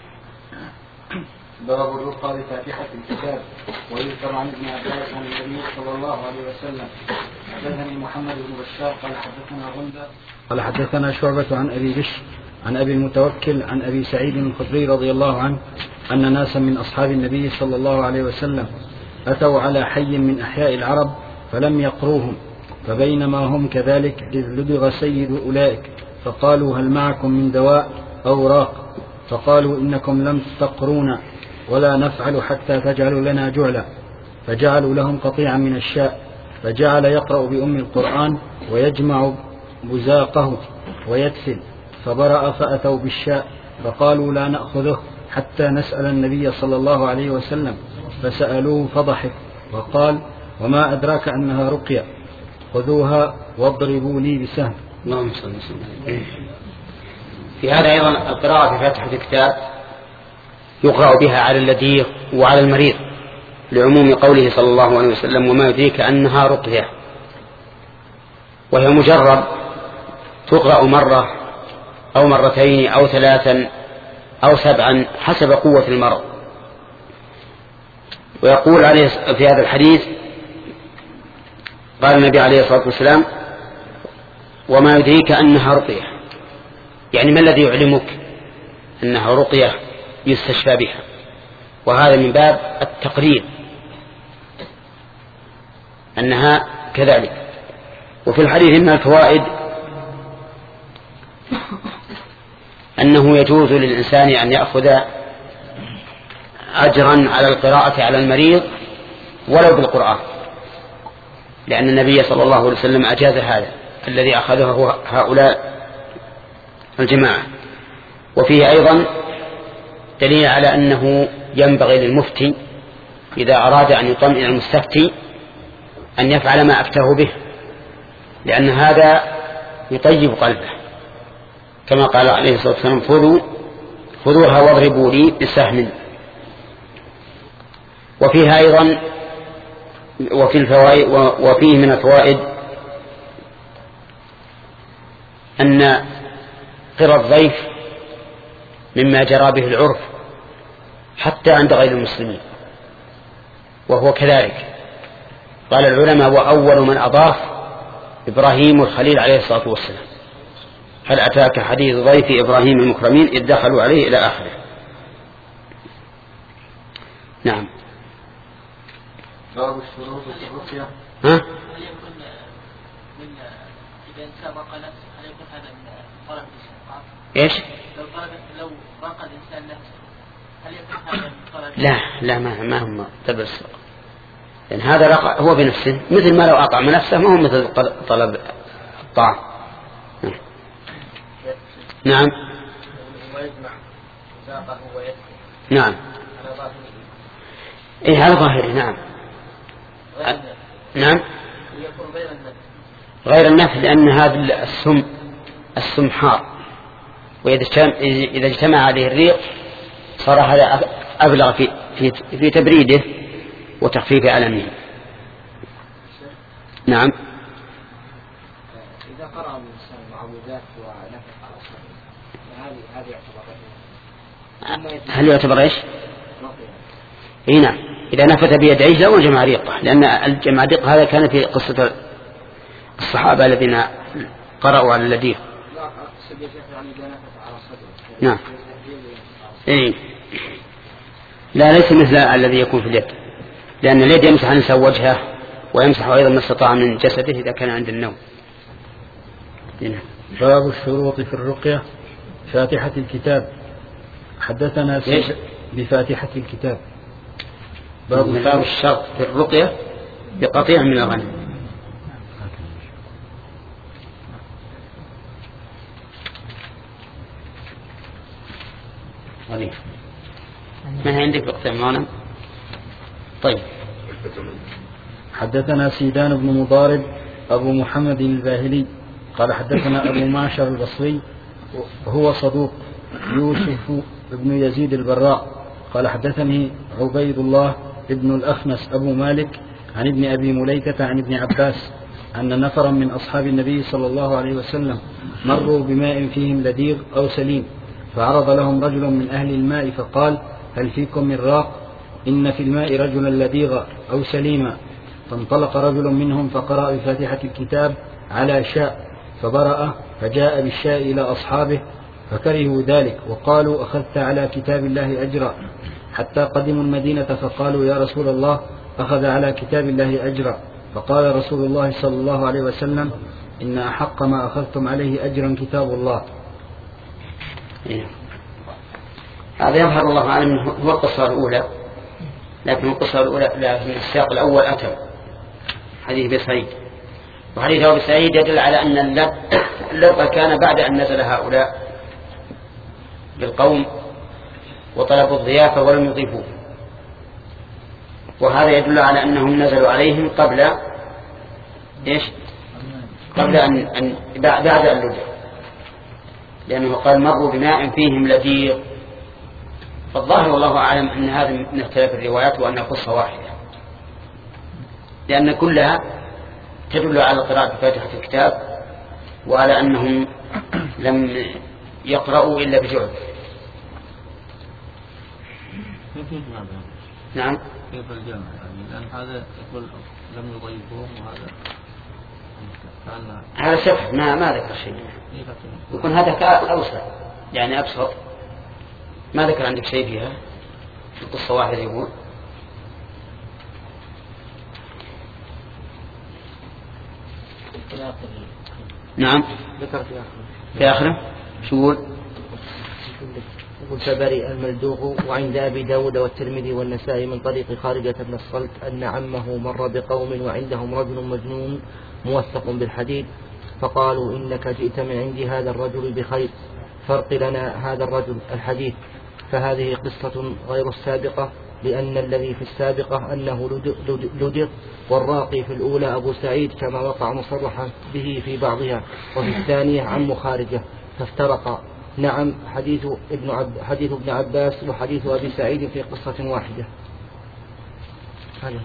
باب الرقى بفاتحة الكتاب. ويذكر عن ابن عباس عن النبي صلى الله عليه وسلم: حدثني محمد بن بشار قال حدثنا غندر قال حدثنا شعبة عن أبي بشر عن أبي المتوكل عن أبي سعيد الخدري رضي الله عنه أن ناسا من أصحاب النبي صلى الله عليه وسلم أتوا على حي من أحياء العرب فلم يقروهم، فبينما هم كذلك إذ لدغ سيد أولئك فقالوا: هل معكم من دواء أو راق؟ فقالوا: إنكم لم تقرونا. ولا نفعل حتى تجعلوا لنا جعلا. فجعلوا لهم قطيعا من الشاء، فجعل يقرأ بأم القرآن ويجمع بزاقه ويدفل، فبرأ فأتوا بالشاء فقالوا لا نأخذه حتى نسأل النبي صلى الله عليه وسلم، فسألوه فضحك وقال وما أدراك أنها رقية، خذوها واضربوا لي بسهم. اللهم صل وسلم. في هذا أيضا القراءة في فاتحة الكتاب يقرأ بها على اللديغ وعلى المريض لعموم قوله صلى الله عليه وسلم وما يدريك أنها رقية، وهي مجرد تقرأ مرة أو مرتين أو ثلاثا أو سبعا حسب قوة المرض. ويقول عليه في هذا الحديث قال النبي عليه الصلاة والسلام وما يدريك أنها رقية، يعني ما الذي يعلمك أنها رقية يستشفى بها، وهذا من باب التقرير أنها كذلك. وفي الحديث من الفوائد أنه يجوز للإنسان أن يأخذ أجرا على القراءة على المريض ولو بالقرآن، لأن النبي صلى الله عليه وسلم أجاز هذا الذي أخذه هؤلاء الجماعة. وفيه أيضا دليل على أنه ينبغي للمفتي إذا أراد أن يطمئن المستفتي أن يفعل ما أفتاه به، لأن هذا يطيب قلبه، كما قال عليه الصلاة والسلام خذوها واضربوا لي بسهم. وفيها أيضا وفيه من الفوائد أن قرى الضيف مما جرى به العرف حتى عند غير المسلمين، وهو كذلك. قال العلماء وأول من أضاف إبراهيم الخليل عليه الصلاة والسلام، هل أتاك حديث ضيف إبراهيم المكرمين إذ دخلوا عليه إلى آخره. نعم. باب الشروط في الرقية. هل يكون من إذا إنسان رقى نفسه هل يكون هذا من طلب الاستحقاق؟ إيش؟ لو رقى الإنسان نفسه هل يكون هذا من طلب؟ لا ما هم طلب الاستحقاق، لأن هذا رقى هو بنفسه، مثل ما لو أطعم نفسه ما هو مثل طلب الطعام. نعم. ويجمع زاقه ويدفل. نعم. على ظاهره. إيه على ظاهره. نعم. نعم. يكون غير النفل لأن هذا السم حار، وإذا اجتمع عليه الريق صار هذا أبلغ في تبريده وتخفيف ألمه. نعم. إذا قرأ الإنسان معوذات ونفق على صدره هذه يعتبر هل يعتبر إيش؟ إيه نعم. إذا نفث بيديه لو جمع ريقه، لأن الجمع ريق هذا كان في قصة الصحابة الذين قرأوا على اللديغ. نعم. إيه. لا ليس مثل الذي يكون في اليد، لأن اليد يمسح الإنسان وجهه ويمسح أيضا ما استطاع من جسده إذا كان عند النوم. باب الشروط في الرقية. فاتحة الكتاب. حدثنا بفاتحة الكتاب. باب الشرط في الرقية بقطيع من الغنم. ما عندك بقطيع من الغنم؟ طيب. حدثنا سيدان بن مضارب أبو محمد الباهلي قال حدثنا أبو معشر البصري وهو صدوق يوسف بن يزيد البراء قال حدثني عبيد الله ابن الأخنس أبو مالك عن ابن أبي مليكة عن ابن عباس أن نفرا من أصحاب النبي صلى الله عليه وسلم مروا بماء فيهم لديغ أو سليم، فعرض لهم رجل من أهل الماء فقال هل فيكم من راق؟ إن في الماء رجلا لديغ أو سليما. فانطلق رجل منهم فقرأ بفاتحة الكتاب على شاء فبرأ، فجاء بالشاء إلى أصحابه فكرهوا ذلك وقالوا أخذت على كتاب الله أجرا، حتى قدموا المدينة فقالوا يا رسول الله أخذ على كتاب الله أجرا. فقال رسول الله صلى الله عليه وسلم إن أحق ما أخذتم عليه أجرا كتاب الله. هذا يظهر الله أعلم هو القصة الأولى، لكن القصة الأولى في السياق الأول أتى حديث أبي سعيد، وحديث أبي سعيد يدل على أن اللذة كان بعد أن نزل هؤلاء بالقوم وطلبوا الضيافة ولم يضيفوه، وهذا يدل على أنهم نزلوا عليهم قبل إيش؟ قبل أن بعد اللجأ، لأنه قال مروا بماء فيهم لدير. فالظاهر والله أعلم أن هذا من اختلاف الروايات وأن قصة واحدة، لأن كلها تدل على قراءة فاتحة الكتاب وعلى أنهم لم يقرأوا إلا بجعل. نعم. كيف الجمع يعني؟ لأن هذا يقول لم يضيفوهم وهذا هذا سفح ما ذكر شيء، يكون هذا أوسع يعني أبسط، ما ذكر عندك شيء فيها في القصة واحدة يقول. نعم ذكر في آخره شو يقول؟ يقول فبرئ الملدوغ. وعند أبي داود والترمذي والنسائي من طريق خارجة بن الصلت أن عمه مر بقوم وعندهم رجل مجنون موثق بالحديد، فقالوا إنك جئت من عند هذا الرجل بخير، فرق لنا هذا الرجل الحديث. فهذه قصة غير السابقة، لأن الذي في السابقة أنه لدغ، والراقي في الأولى أبو سعيد كما وقع مصرحا به في بعضها، وفي الثانية عم خارجة، فافترقا. نعم، حديث ابن عباس وحديث أبي سعيد في قصة واحدة. هذا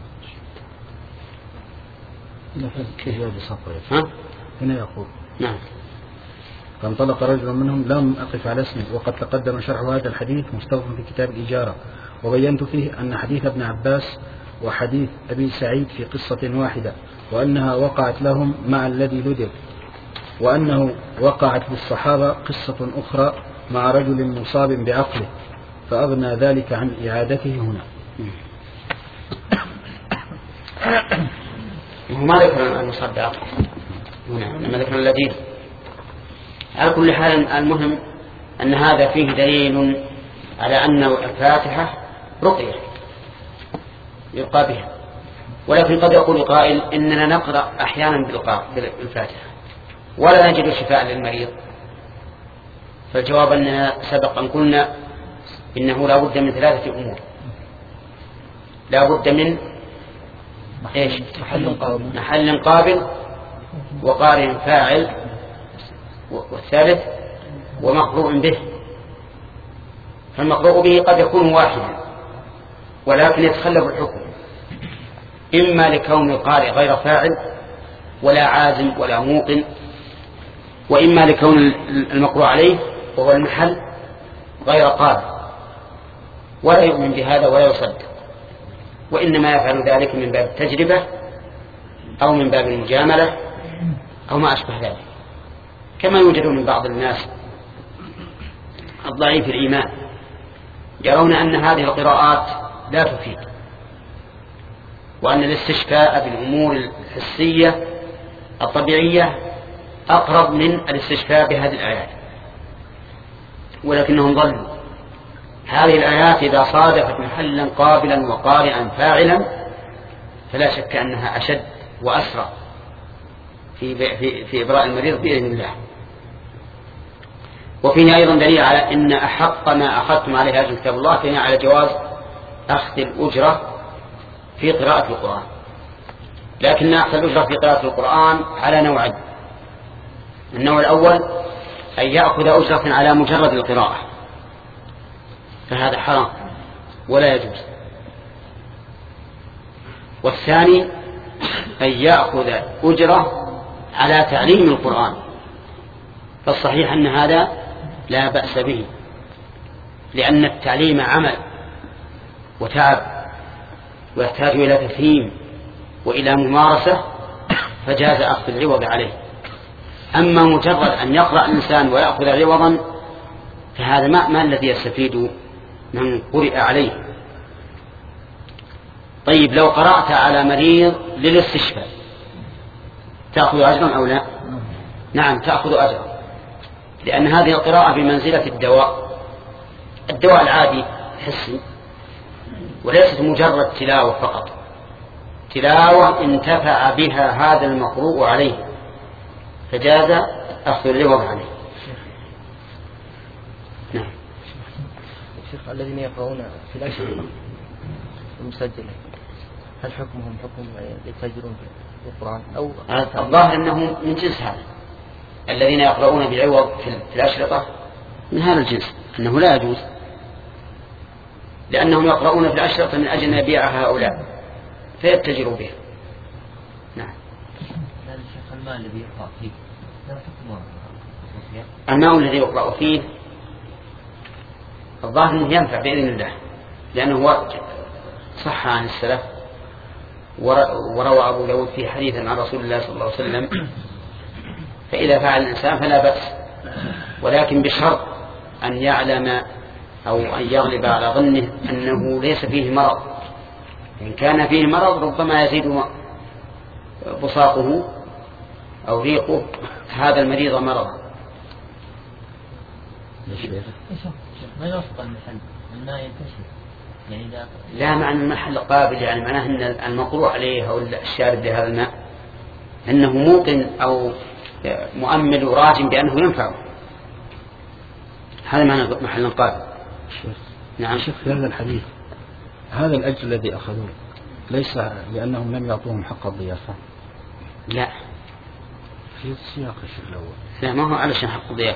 كيف بصفر هنا يقول نعم. فانطلق رجل منهم، لم أقف على اسمه، وقد تقدم شرح هذا الحديث مستوفى في كتاب الإجارة، وبينت فيه أن حديث ابن عباس وحديث أبي سعيد في قصة واحدة، وأنها وقعت لهم مع الذي لدغ، وأنه وقعت للصحابة قصة أخرى مع رجل مصاب بعقله، فأغنى ذلك عن إعادته هنا. ما ذكر المصاب بعقله هنا، لما ذكر الذي. على كل حال المهم أن هذا فيه دليل على أن الفاتحة رقية يرقى بها، ولكن قد يقول قائل إننا نقرأ أحيانا بالفاتحة ولا نجد شفاء للمريض. فالجواب أننا سبق أن قلنا إنه لا بد من ثلاثة أمور. لا بد من إيش؟ محل قابل، وقارئ فاعل، والثالث ومقروء به. فالمقروء به قد يكون واحدا ولكن يتخلف الحكم، إما لكون القارئ غير فاعل ولا عازم ولا موقن، وإما لكون المقروء عليه وهو المحل غير قابل ولا يؤمن بهذا ولا يصدق، وإنما يفعل ذلك من باب التجربة أو من باب المجاملة أو ما أشبه ذلك، كما يوجد من بعض الناس الضعيف الإيمان يرون أن هذه القراءات لا تفيد، وأن الاستشفاء بالأمور الحسية الطبيعية أقرب من الاستشفاء بهذه الآيات، ولكنهم ضلوا. هذه الآيات إذا صادفت محلا قابلا وقارئا فاعلا فلا شك أنها أشد وأسرع في إبراء المريض بإذن الله. وفينا أيضا دليل على أن أحق ما أخذتم عليه هذا كتاب الله فينا على جواز أخذ الأجرة في قراءة القرآن، لكن أخذ الأجرة في قراءة القرآن على نوعين. النوع الأول أن يأخذ أجرة على مجرد القراءة، فهذا حرام ولا يجوز. والثاني أن يأخذ أجرة على تعليم القرآن، فالصحيح أن هذا لا بأس به، لأن التعليم عمل وتعب ويحتاج إلى تفهيم وإلى ممارسة، فجاز أخذ العوض عليه. أما مجرد أن يقرأ الإنسان ويأخذ عوضا فهذا ما الذي يستفيد من قرئ عليه. طيب لو قرأت على مريض للاستشفاء تأخذ أجرا أو لا؟ نعم تأخذ أجرا، لأن هذه القراءة بمنزلة الدواء، الدواء العادي حسي، وليست مجرد تلاوة فقط، تلاوة انتفع بها هذا المقروء عليه فجاز أخذ العوض عليه. نعم. الشيخ الذين يقرؤون في الأشرطة المسجلة هل حكمهم حكم يتاجرون في القرآن أو الظاهر أنهم من جنس هذا، الذين يقرؤون بالعوض في الأشرطة من هذا الجنس، أنه لا يجوز، لأنهم يقرؤون في الأشرطة من أجل أن يبيعها هؤلاء فيتجروا بها. نعم. الماء الذي يقرأ فيه الماء الذي يقرأ فيه الظاهر أنه ينفع بإذن الله، لأنه صح عن السلف وروى أبو داود في حديث عن رسول الله صلى الله عليه وسلم، فإذا فعل الإنسان فلا بأس، ولكن بشرط أن يعلم أو أن يغلب على ظنه أنه ليس فيه مرض. إن كان فيه مرض ربما يزيد بصاقه أو ريقه هذا المريض مرضا. ما يوافق المحل الماء ينتشر يعني لا معنى المحل قابل، يعني معناه أن المقروء عليه أو الشارب لهذا الماء أنه موقن أو مؤمل وراجم بأنه ينفعه، هذا معنى محل قابل. نعم. شيخ في هذا الحديث هذا الأجر الذي أخذوه ليس لأنهم لم يعطوهم حق الضيافة؟ لا في السياق الشيخ الأول لا، ما هو علشان حق الضيافة،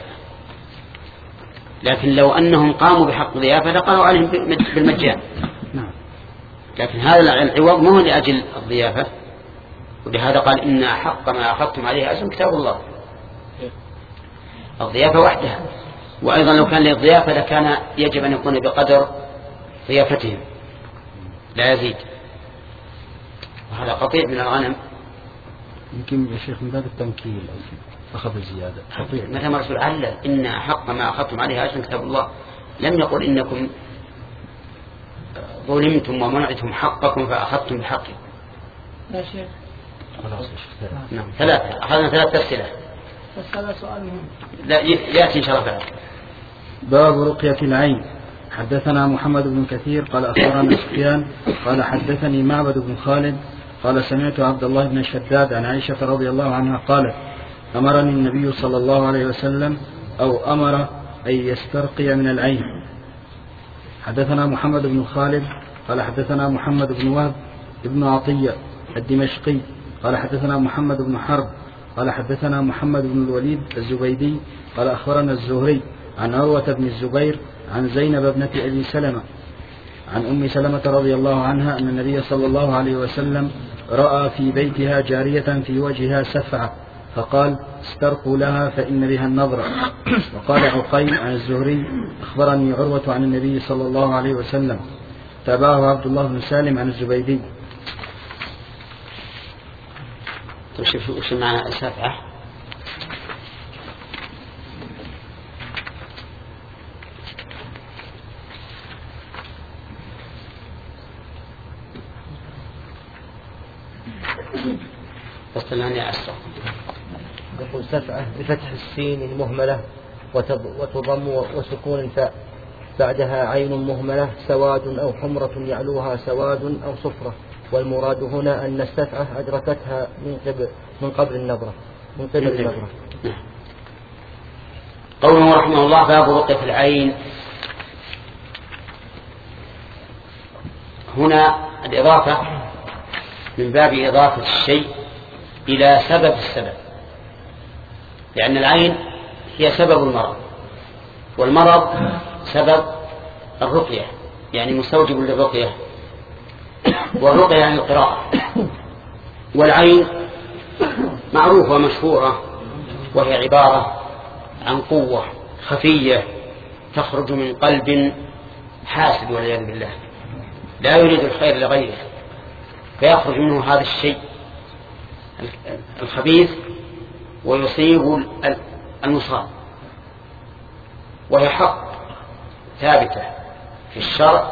لكن لو أنهم قاموا بحق الضيافة لقالوا عليهم بالمجان. نعم. لكن هذا العوض ما هو لأجل الضيافة، ولهذا قال إن أحق ما أخذتم عليه أجر كتاب الله، الضيافة وحدها. وأيضا لو كان للضيافة لكان يجب أن يكون بقدر ضيافتهم لا يزيد، وهذا قطيع من الغنم يمكن يا شيخ من باب التمكين أخذ الزيادة. مثل ما رسول علل إن أحق ما أخذتم عليه أجر كتاب الله، لم يقل إنكم ظلمتم ومنعتم حقكم فأخذتم بحقكم. يا شيخ نعم. ثلاثة أخذنا 3 أسئلة. بس هذا سؤال مهم. لا يأتي إن شاء الله. باب رقية العين. حدثنا محمد بن كثير قال أخبرنا سفيان قال حدثني معبد بن خالد قال سمعت عبد الله بن شداد عن عائشة رضي الله عنها قالت أمرني النبي صلى الله عليه وسلم أو أمر أن يسترقي من العين. حدثنا محمد بن خالد قال حدثنا محمد بن وهب ابن عطية الدمشقي قال حدثنا محمد بن حرب قال حدثنا محمد بن الوليد الزبيدي قال أخبرنا الزهري عن عروة بن الزبير عن زينب ابنة أبي سلمة عن أم سلمة رضي الله عنها أن النبي صلى الله عليه وسلم رأى في بيتها جارية في وجهها سفعة فقال استرقوا لها فإن بها النظرة. وقال عقيل عن الزهري أخبرني عروة عن النبي صلى الله عليه وسلم. تابعه عبد الله بن سالم عن الزبيدي. وش معنى السفعة؟ فاستلاني أسرع. يقول سفعة بفتح السين المهملة وتضم وسكون الفاء بعدها عين مهملة سواد أو حمرة يعلوها سواد أو صفرة، والمراد هنا أن السفعة أدركتها من قبل النظرة. قوله رحمه الله باب رقية العين. هنا الإضافة من باب إضافة الشيء إلى سبب السبب، لأن العين هي سبب المرض، والمرض سبب الرقية يعني مستوجب للرقية، والرقية يعني القراءة. والعين معروفة ومشهورة، وهي عبارة عن قوة خفية تخرج من قلب حاسد والعياذ بالله لا يريد الخير لغيره، فيخرج منه هذا الشيء الخبيث ويصيب المصاب، وهي حق ثابتة في الشرع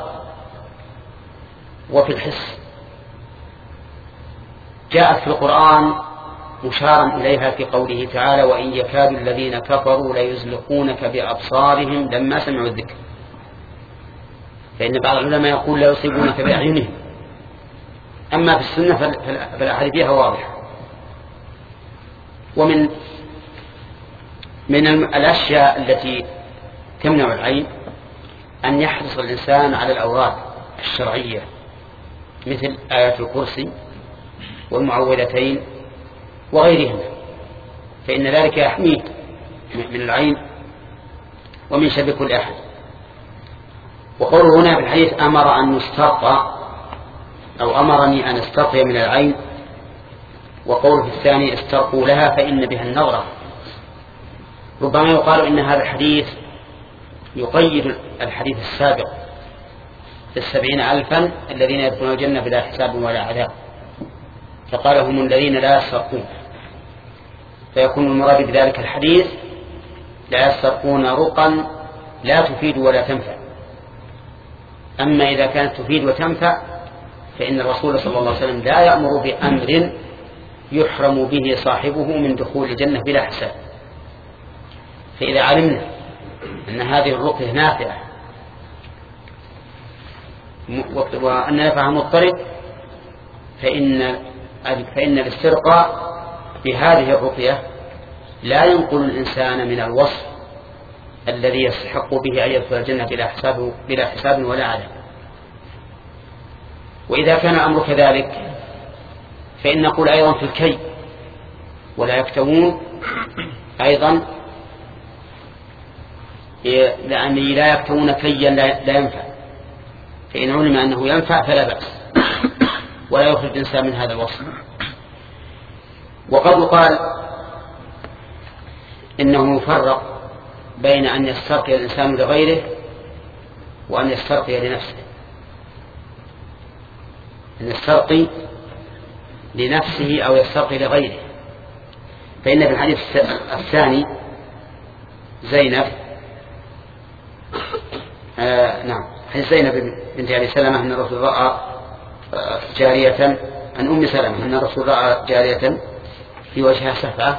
وفي الحس، جاءت في القرآن مشارا إليها في قوله تعالى وإن يكاد الذين كفروا ليزلقونك بأبصارهم لما سمعوا الذكر. فإن بعض العلماء يقول لا يصيبونك بأعينهم. أما في السنة فالأحاديث فيها واضحة. ومن الأشياء التي تمنع العين أن يحرص الإنسان على الأوراد الشرعية مثل آيات الكرسي والمعوذتين وغيرهما، فإن ذلك يحميه من العين ومن شر كل أحد. وقوله هنا في الحديث أمر أن يسترقى أو أمرني أن استرقي من العين، وقوله في الثاني استرقوا لها فإن بها النظرة. ربما يقال إن هذا الحديث يقيد الحديث السابق في 70,000 الذين يدخلون الجنة بلا حساب ولا عذاب، فقال هم الذين لا يسترقون، فيكون المراد بذلك الحديث لا يسترقون رقا لا تفيد ولا تنفع. أما إذا كانت تفيد وتنفع فإن الرسول صلى الله عليه وسلم لا يأمر بأمر يحرم به صاحبه من دخول الجنة بلا حساب. فإذا علمنا أن هذه الرقية نافعة وأن نفعها مضطرب فإن الاسترقاء بهذه الرقية لا ينقل الإنسان من الوصف الذي يستحق به أن يدخل الجنة بلا حساب ولا عذاب. وإذا كان الأمر كذلك فإن نقول أيضا في الكي ولا يكتوون أيضا، لأنه لا يكتوون كيا لا ينفع، فإن علم أنه ينفع فلا بأس ولا يخرج الإنسان من هذا الوصف. وقد قال إنه يفرق بين أن يسترقي الإنسان لغيره وأن يسترقي لنفسه. أن يسترقي لنفسه أو يسترقي لغيره، فإن في الحديث الثاني زينب نعم حديث زينب بنت أبي سلمة أن الرسول رأى جارية عن أم سلمة أن الرسول رأى جارية في وجهها سفعة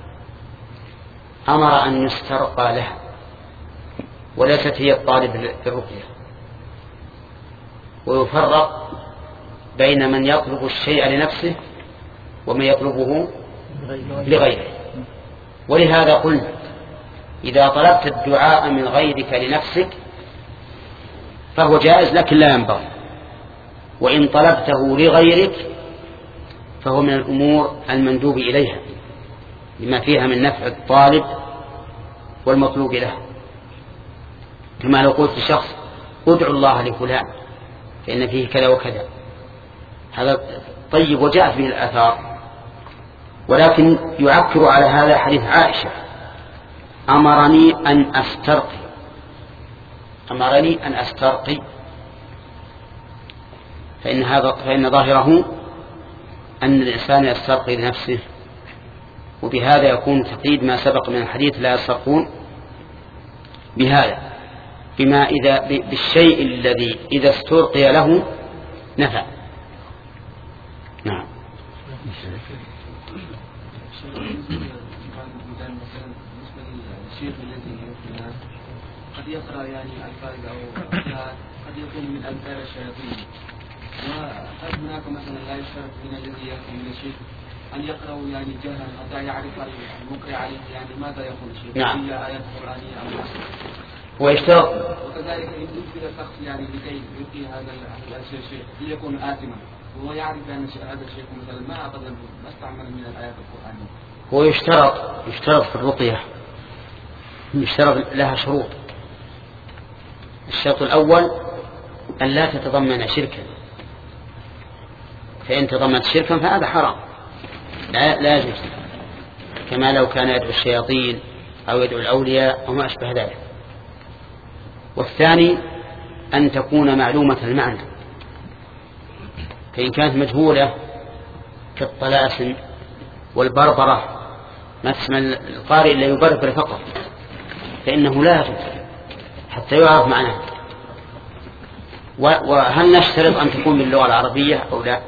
أمر أن يسترقى لها، وليست هي الطالب للرقية. ويفرق بين من يطلب الشيء لنفسه ومن يطلبه لغيره. ولهذا قلنا إذا طلبت الدعاء من غيرك لنفسك فهو جائز لكن لا ينبغي، وإن طلبته لغيرك فهو من الأمور المندوب إليها لما فيها من نفع الطالب والمطلوب له. كما لو قلت لشخص ادعو الله لفلان فإن فيه كذا وكذا، هذا طيب وجاءت به الآثار. ولكن يعكر على هذا حديث عائشة أمرني أن أسترقي، فإن ظاهره أن الإنسان يسترقي لنفسه، وبهذا يكون تقييد ما سبق من الحديث لا يسترقون بهذا بالشيء الذي إذا استرقي له نفع. نعم. الشيخ الذي قد يقرأ يعني الفائد أو قد يكون من أمثال الشياطين، وهل هناك مثلا لا يشترط من الذي يأتي من الشيخ أن يقرأ يعني جهلا حتى يعرف المقرئ عليه يعني ماذا يقول الشيخ؟ نعم. هي آيات قرآنية أو ويشترط وكذلك إن يمكن الشخص يعني لكي يلقي هذا الشيء ليكون آثما وهو يعرف أن هذا الشيء مثلا ما استعمل من الآيات القرآنية. هو يشترط في الرقية، يشترط لها شروط. الشرط الأول أن لا تتضمن شركا، فإن تضمنت شركا فهذا حرام لا يجوز، كما لو كان يدعو الشياطين أو يدعو الأولياء أو ما أشبه ذلك. والثاني أن تكون معلومة المعنى، فإن كانت مجهولة كالطلاسم والبربرة ما تسمى القارئ إلا يبربر فقط فإنه لا يجوز حتى يعرف معناه. وهل نشترط أن تكون باللغة العربية أو لا؟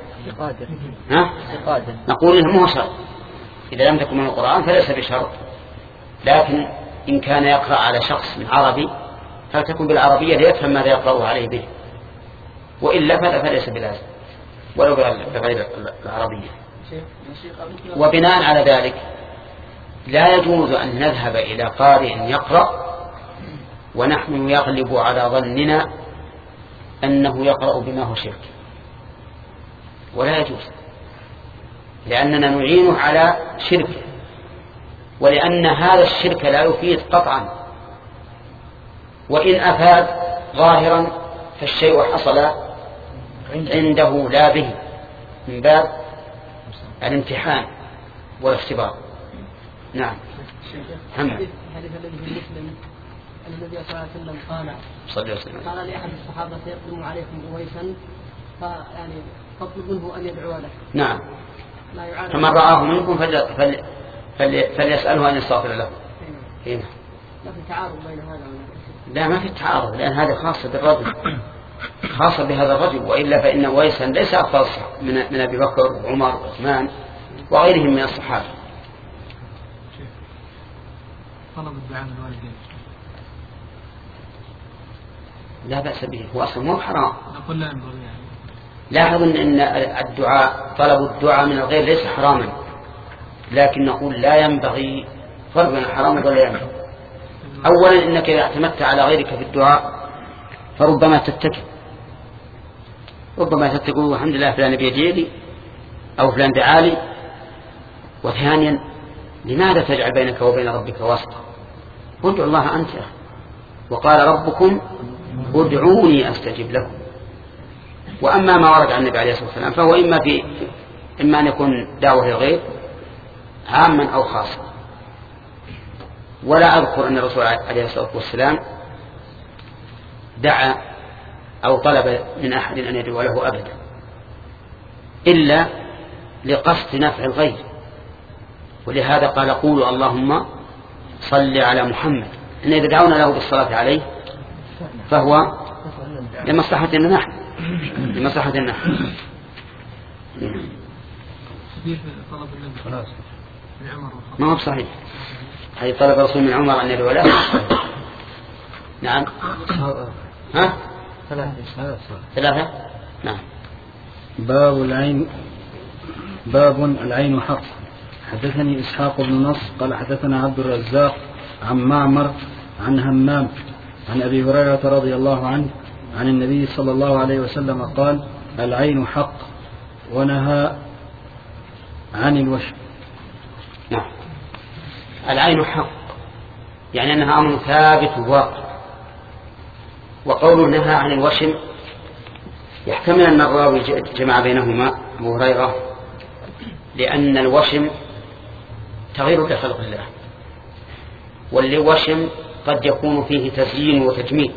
نقول إنه مو شرط، إذا لم تكن من القرآن فليس بشرط، لكن إن كان يقرأ على شخص من عربي فلتكن بالعربية ليفهم ماذا يقرأه عليه به، وإلا فليس بلازم ولو بغير العربية. وبناء على ذلك لا يجوز أن نذهب إلى قارئ يقرأ ونحن يغلب على ظننا أنه يقرأ بما هو شرك، ولا يجوز، لأننا نعينه على شركه، ولأن هذا الشرك لا يفيد قطعا، وإن أفاد ظاهرا فالشيء حصل عنده لا به، من باب الامتحان والاختبار. نعم. حديث الذي في مسلم أن النبي صلى الله عليه وسلم قال لأحد الصحابة يقدم عليكم أويسا فيعني تطلب منه أن يدعو له. نعم. فمن رآه منكم فليسأله أن يستغفر له. هنا. لا في تعارض بين هذا لا، ما في تعارض، لأن هذا خاصة بالرجل، خاصة بهذا الرجل، وإلا فإن أويسا ليس أفضل من أبي بكر وعمر وعثمان وغيرهم من الصحابة. طلب الدعاء من الوالدين لا بأس به، هو أصلا مو حرام. نقول لا ينبغي يعني. لاحظ أن الدعاء، طلب الدعاء من الغير ليس حراما، لكن نقول لا ينبغي، فرق بين الحرام ولا ينبغي. أولا إنك إذا اعتمدت على غيرك في الدعاء فربما تتكل، ربما تقول الحمد لله فلان بيدي لي أو فلان دعالي. وثانيا لماذا تجعل بينك وبين ربك واسطة؟ ادعو الله أنت، وقال ربكم ادعوني أستجب لكم. وأما ما ورد عن النبي عليه الصلاة والسلام فهو إما أن يكون دعوة للغير عاما أو خاصا. ولا أذكر أن الرسول عليه الصلاة والسلام دعا أو طلب من أحد أن يدعو له أبدا إلا لقصد نفع الغير، ولهذا قال قولوا اللهم صل على محمد. إن إذا دعونا له بالصلاة عليه فهو لمصلحتنا نحن، لمصلحتنا نحن. ما هو صحيح، هذه طلب الرسول من عمر أن يدعو له. نعم. ها؟ ثلاثة. نعم. باب العين حق. حدثني إسحاق بن نصر قال حدثنا عبد الرزاق عن معمر عن همام عن أبي هريرة رضي الله عنه عن النبي صلى الله عليه وسلم قال العين حق، ونهى عن الوشم. نعم. العين حق يعني أنها أمر ثابت وواقع. وقوله نهى عن الوشم يحتمل أن الراوي جمع بينهما أبو هريرة، لأن الوشم تغيير لخلق الله، والوشم قد يكون فيه تزيين وتجميل،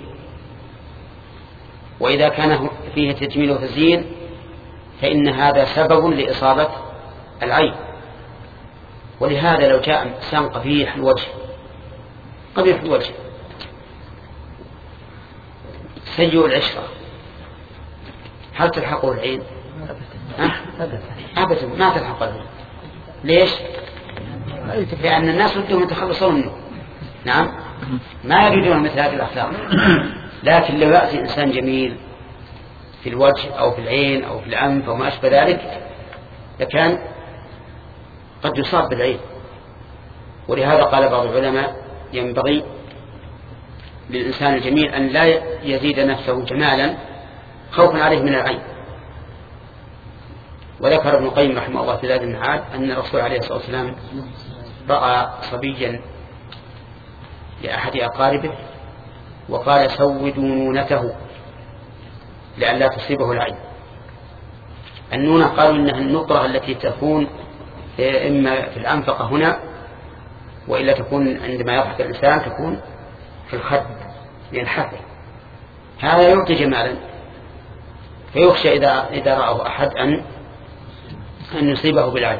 وإذا كان فيه تجميل وتزيين فإن هذا سبب لإصابة العين. ولهذا لو جاء إنسان قبيح الوجه سيء العشرة هل تلحقه العين؟ أبدا ما تلحقه العين. ليش؟ لأن الناس ودهم يتخلصون منه. نعم، ما يريدون مثل هذه الأخلاق. لكن لو يأتي إنسان جميل في الوجه أو في العين أو في الأنف أو ما أشبه ذلك لكان قد يصاب بالعين. ولهذا قال بعض العلماء ينبغي للإنسان الجميل أن لا يزيد نفسه جمالا خوفا عليه من العين. وذكر ابن القيم رحمه الله في زاد المعاد أن الرسول عليه الصلاة والسلام رأى صبيا لأحد أقاربه وقال سودوا نونته لئلا تصيبه العين. النونة قالوا إنها النقرة التي تكون إما في الأنفقة هنا، وإلا تكون عندما يضحك الإنسان تكون في الخد ينحفر. هذا يعطي جمالا، فيخشى إذا رأه أحد أن يصيبه بالعين.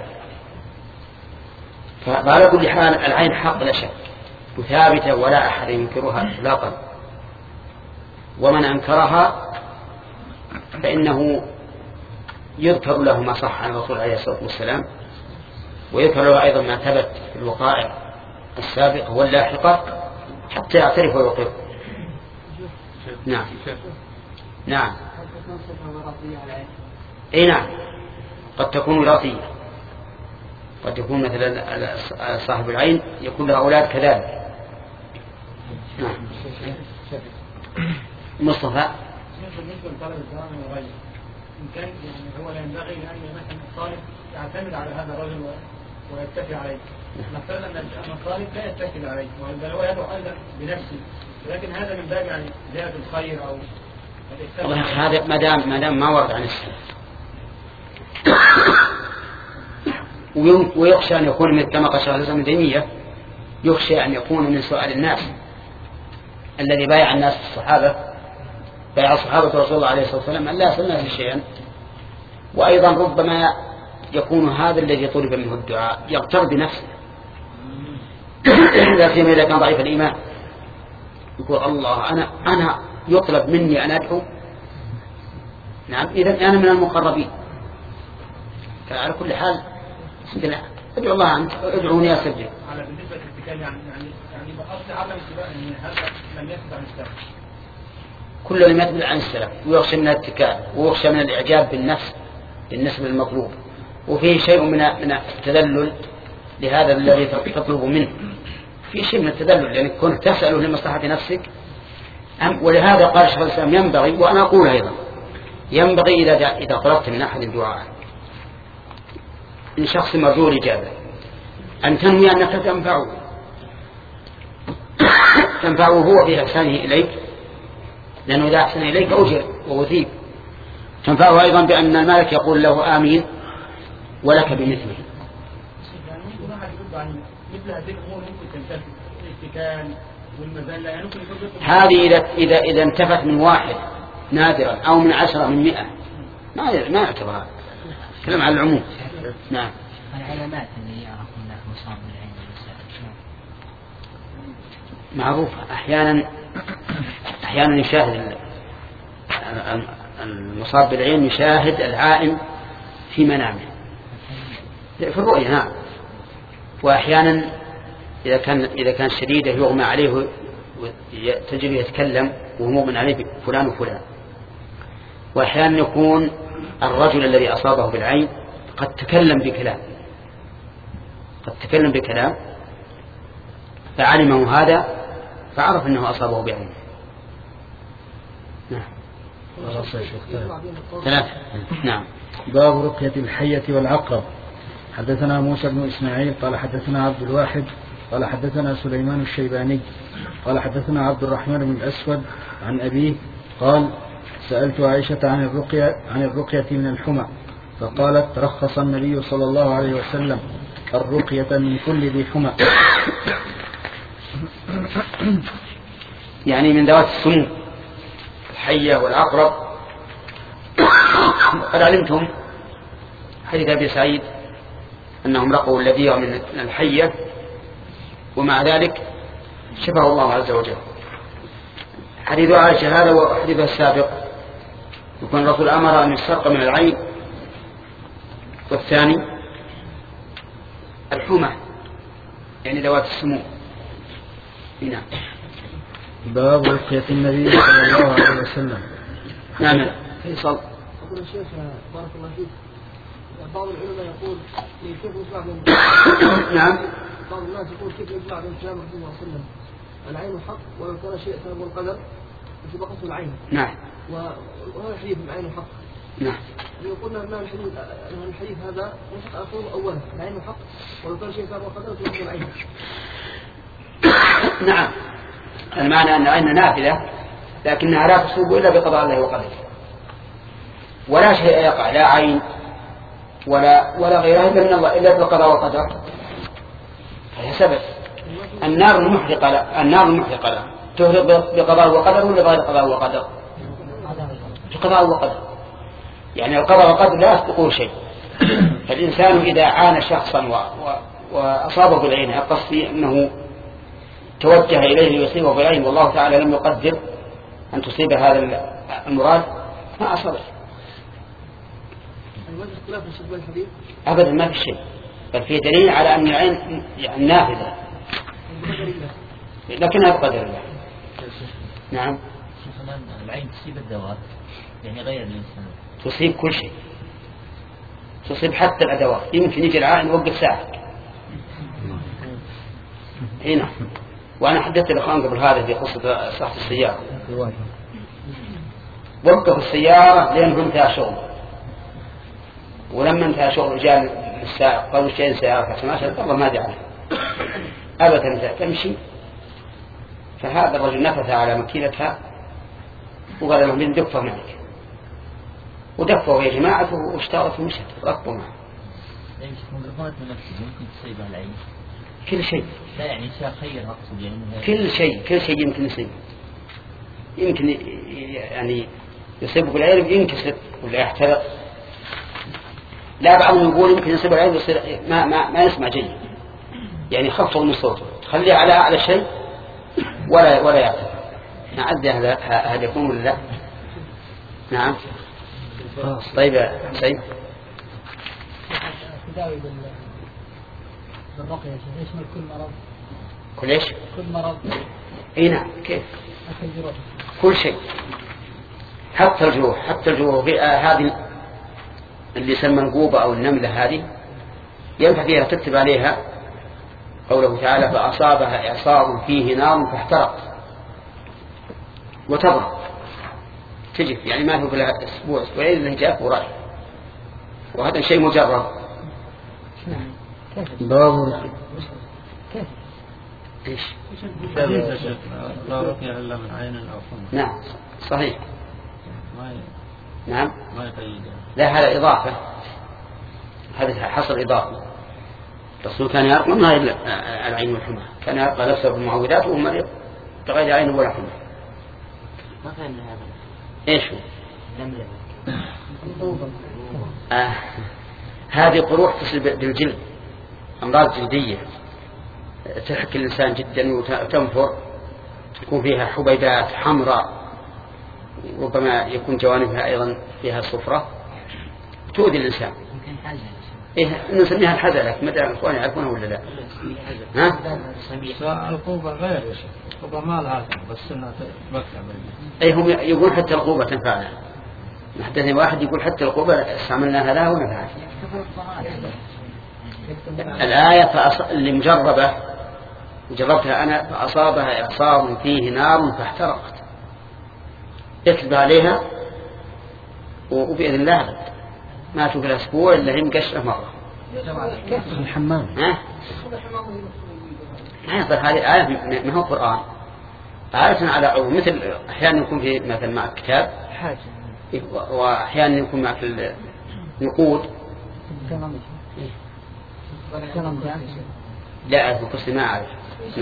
فعلى كل حال العين حق لا شك وثابتة ولا أحد ينكرها إطلاقا، ومن أنكرها فإنه يذكر له ما صح عن الرسول عليه الصلاة والسلام، ويذكر له أيضا ما ثبت في الوقائع السابقة واللاحقة حتى يعترف ويقر. نعم نعم اي نعم قد تكون وراثية، قد يكون مثلا صاحب العين يكون له أولاد كذلك. نعم. مصطفى بالنسبة لطلب الزمان والغير إن كان يعني هو لا ينبغي أن مثلا الطالب يعتمد على هذا الرجل ويتكل عليه. نفترض أن الطالب لا يتكل عليه بل هو يدعو أيضا بنفسه، ولكن هذا من باب يعني زيادة الخير أو والله هذا ما دام ما ورد عن السلف ويخشى أن يكون من كما قال شيخ الإسلام ابن تيمية، يخشى أن يكون من سؤال الناس الذي بايع الناس الصحابة، بايع صحابة رسول الله عليه الصلاة والسلام أن لا يسألنا شيئا. وأيضا ربما يكون هذا الذي طلب منه الدعاء يغتر بنفسه، لا سيما إذا كان ضعيف الإيمان، يقول الله أنا يطلب مني أن أدعو. نعم إذا أنا من المقربين، فعلى كل حال ادعو الله أنت ادعوني أستجب. على بالنسبة للاتكال يعني بقصد عدم اتباع أن هذا لم يثبت عن السلف، كل لم يثبت عن السلف، ويخشى من الاتكال ويخشى من الإعجاب بالنفس بالنسبة للمطلوب، وفيه شيء من التذلل لهذا الذي تطلب منه، في شيء من التذلل لأنك كنت تسأله لمصلحة نفسك. ولهذا قال شيخ الإسلام ينبغي، وأنا أقول أيضا ينبغي إذا طلبت من أحد الدعاء من شخص مرجو الإجابة أن تنوي أنك تنفعه هو في إحسانه إليك، لأنه إذا أحسن إليك أجر ووثيب. تنفعه أيضا بأن الملك يقول له آمين ولك بمثله. هذه إذا انتفت من واحد نادرا أو من 10 من 100 ما يعتبر، كلام على العموم. نعم. العلامات اللي يعرف أنه مصاب بالعين معروفة. أحيانا يشاهد المصاب بالعين يشاهد العائن في منامه في الرؤية. نعم. وأحيانا إذا كان شديدة يغمى عليه تجد يتكلم وهو مؤمن عليه فلان وفلان. وأحيانا يكون الرجل الذي أصابه بالعين قد تكلم بكلام فعلمه هذا فعرف أنه أصابه بعينه. نعم. ثلاثة. نعم. باب رقية الحية والعقرب. حدثنا موسى بن إسماعيل قال حدثنا عبد الواحد قال حدثنا سليمان الشيباني قال حدثنا عبد الرحمن بن الأسود عن أبيه قال سألت عائشة عن الرقية من الحمى فقالت رخص النبي صلى الله عليه وسلم الرقية من كل ذي حمى، يعني من ذوات السموم الحية والعقرب. قد علمتم حديث أبي سعيد أنهم رقوا الذي من الحية ومع ذلك شفاه الله عز وجل. حديث عائشة هذا وحديثه السابق يكون الرسول أمر أن يسترق من العين، والثاني الحمى يعني ذوات السموم. نعم. باب رقية النبي صلى الله عليه وسلم. نعم. فيصل. أقول الشيخ بارك الله فيك، بعض العلماء يقول كيف يجمع بين نعم. بعض الناس يقول كيف يجمع بين كلام الرسول صلى الله عليه وسلم العين حق ولو كان شيء سبب القدر سبقته العين. نعم. وهذا الحديث العين حق. نعم. قلنا أن الحديث هذا نسخ آخره أولا العين حق ولو كان شيء سبب القدر سبقته العين. نعم. المعنى أن العين نافذة لكنها لا تصيب إلا بقضاء الله وقدره، ولا شيء يقع لا عين ولا غيرها إلا من الله إلا بقضاء وقدر. هي سبب. النار المحرقة لا تهرق بقضاء وقدر ولا بغير قضاء وقدر؟ بقضاء وقدر. يعني القضاء والقدر لا يسبقه شيء. فالإنسان إذا عانى شخصا وأصابه بالعين قصدي أنه توجه إليه ليصيبه بالعين والله تعالى لم يقدر أن تصيب هذا المراد ما أصابه. أبدا ما في شيء، بل فيه دليل على أن العين يعني نافذة لكنها بقدر الله. نعم. مثلا العين تصيب الدواب يعني غير الإنسان. تصيب كل شيء، تصيب حتى الأدوات. يمكن يجي العائن يوقف ساعة هنا. وأنا حدثت الأخوان قبل هذا في قصة صاحب السيارة، وقف السيارة لين انتهى شغل، ولما انتهى شغل جاء السائق قالوا شيء سيارتك ما شاء الله ما دعنا أبدا تمشي. فهذا الرجل نفث على مكينتها وقال لهم من دفه معك، ودفه يا جماعة واشتغلت ومشت ركبوا معه. يعني مضربات نفسه ممكن تصيب على العين كل شيء. لا يعني خير أقصد يعني كل شيء يمكن يصيب. يمكن يعني يصيب بالعين ينكسر ولا يحترق. لا بعضهم يقول يمكن يصيب العين ويصير ما يسمع جيد، يعني خفض من صوته خليه على أعلى شيء ولا يعترف. نعد هذا يكون ولا لا؟ نعم. طيب يا سيد. تداوي بالرقية يشمل كل مرض. كل ايش؟ كل مرض. اي نعم. كيف؟ كل شيء حتى الجروح. هذه اللي يسمى القوبة أو النملة هذه ينفع فيها تكتب عليها قوله تعالى فأصابها إعصار فيه نار فاحترق وتضرب تجف، يعني ما هو لها أسبوع أسبوعين اللي جاء وراح، وهذا شيء مجرب. باب كيف؟ ايش؟ لا رقية إلا من عين أو حمى. نعم صحيح. نعم. ما يقيد. لا هذا إضافة، هذا حصل إضافة. الرسول كان يرقى ما إلا العين والحمى، كان يرقى نفسه بالمعوذات وهو مريض تغير عينه ولا حمى. ما كان هذا. إيش هو؟ هذه قروح تصل بالجلد، أمراض جلدية تحك الإنسان جدا وتنفر، تكون فيها حبيبات حمراء، ربما يكون جوانبها أيضا فيها صفرة تؤذي الإنسان. إيه نسميها الحزلة، مدى الأخوان يعرفونها ولا لا؟ ها؟ القوبة غير يا شيخ، القوبة ما لها بس إنها تبكى. أي هم يقول حتى القوبة تنفعنا. حدثني واحد يقول حتى القوبة استعملناها لها ونفعت. الآية اللي مجربة جربتها أنا فأصابها إعصار فيه نار فاحترقت، يكتب عليها وبإذن الله ما تشوف الأسبوع إلا هي مقشرة مرة. كيف الحمام؟ ها؟ ما يصير هذه آية ما هو قرآن، آية على عموم، مثل أحيانا يكون في مثلا معك كتاب وأحيانا يكون معك النقود. لا أعرف قصدي ما أعرف.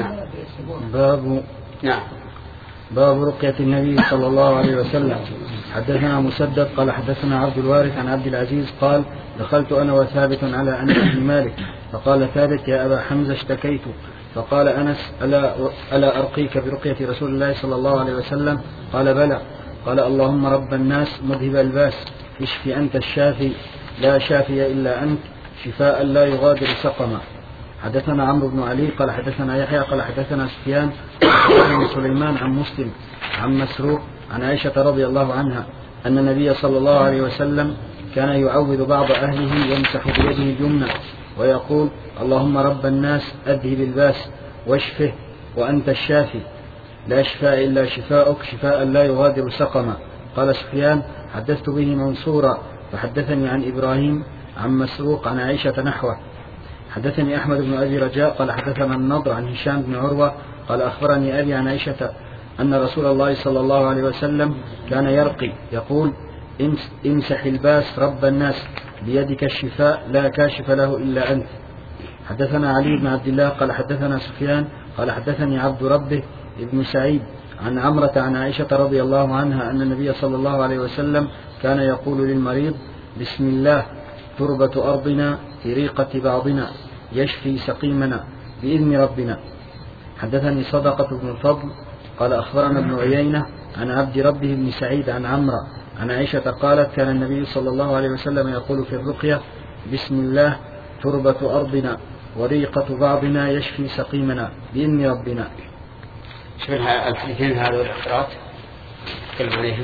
نعم. باب رقية النبي صلى الله عليه وسلم. حدثنا مسدد قال حدثنا عبد الوارث عن عبد العزيز قال دخلت أنا وثابت على أنس بن مالك فقال ثابت يا أبا حمزة اشتكيت، فقال أنس ألا أرقيك برقية رسول الله صلى الله عليه وسلم؟ قال بلى. قال اللهم رب الناس مذهب الباس اشف أنت الشافي لا شافي إلا أنت شفاء لا يغادر سقما. حدثنا عمرو بن علي قال حدثنا يحيى قال حدثنا سفيان عن سليمان عن مسلم عن مسروق عن عائشة رضي الله عنها أن النبي صلى الله عليه وسلم كان يعوذ بعض أهله يمسح بيده اليمنى ويقول اللهم رب الناس أذهب الباس واشفه وأنت الشافي لا شفاء إلا شفاؤك شفاء لا يغادر سقما. قال سفيان حدثت به منصورا فحدثني عن إبراهيم عن مسروق عن عائشة نحوه. حدثني أحمد بن أبي رجاء قال حدثنا النضر عن هشام بن عروة قال أخبرني أبي عن عائشة أن رسول الله صلى الله عليه وسلم كان يرقي يقول امسح الباس رب الناس بيدك الشفاء لا كاشف له إلا أنت. حدثنا علي بن عبد الله قال حدثنا سفيان قال حدثني عبد ربه ابن سعيد عن عمرة عن عائشة رضي الله عنها أن النبي صلى الله عليه وسلم كان يقول للمريض بسم الله تربة أرضنا في ريقة بعضنا يشفي سقيمنا بإذن ربنا. حدثني صدقة بن الفضل قال أخبرنا ابن عيينة عن عبد ربه بن سعيد عن عمرة عن عائشة قالت كان النبي صلى الله عليه وسلم يقول في الرقية بسم الله تربة أرضنا وريقة بعضنا يشفي سقيمنا بإذن ربنا. شوف الحديثين هذا والإخبارات تكلم عليهم.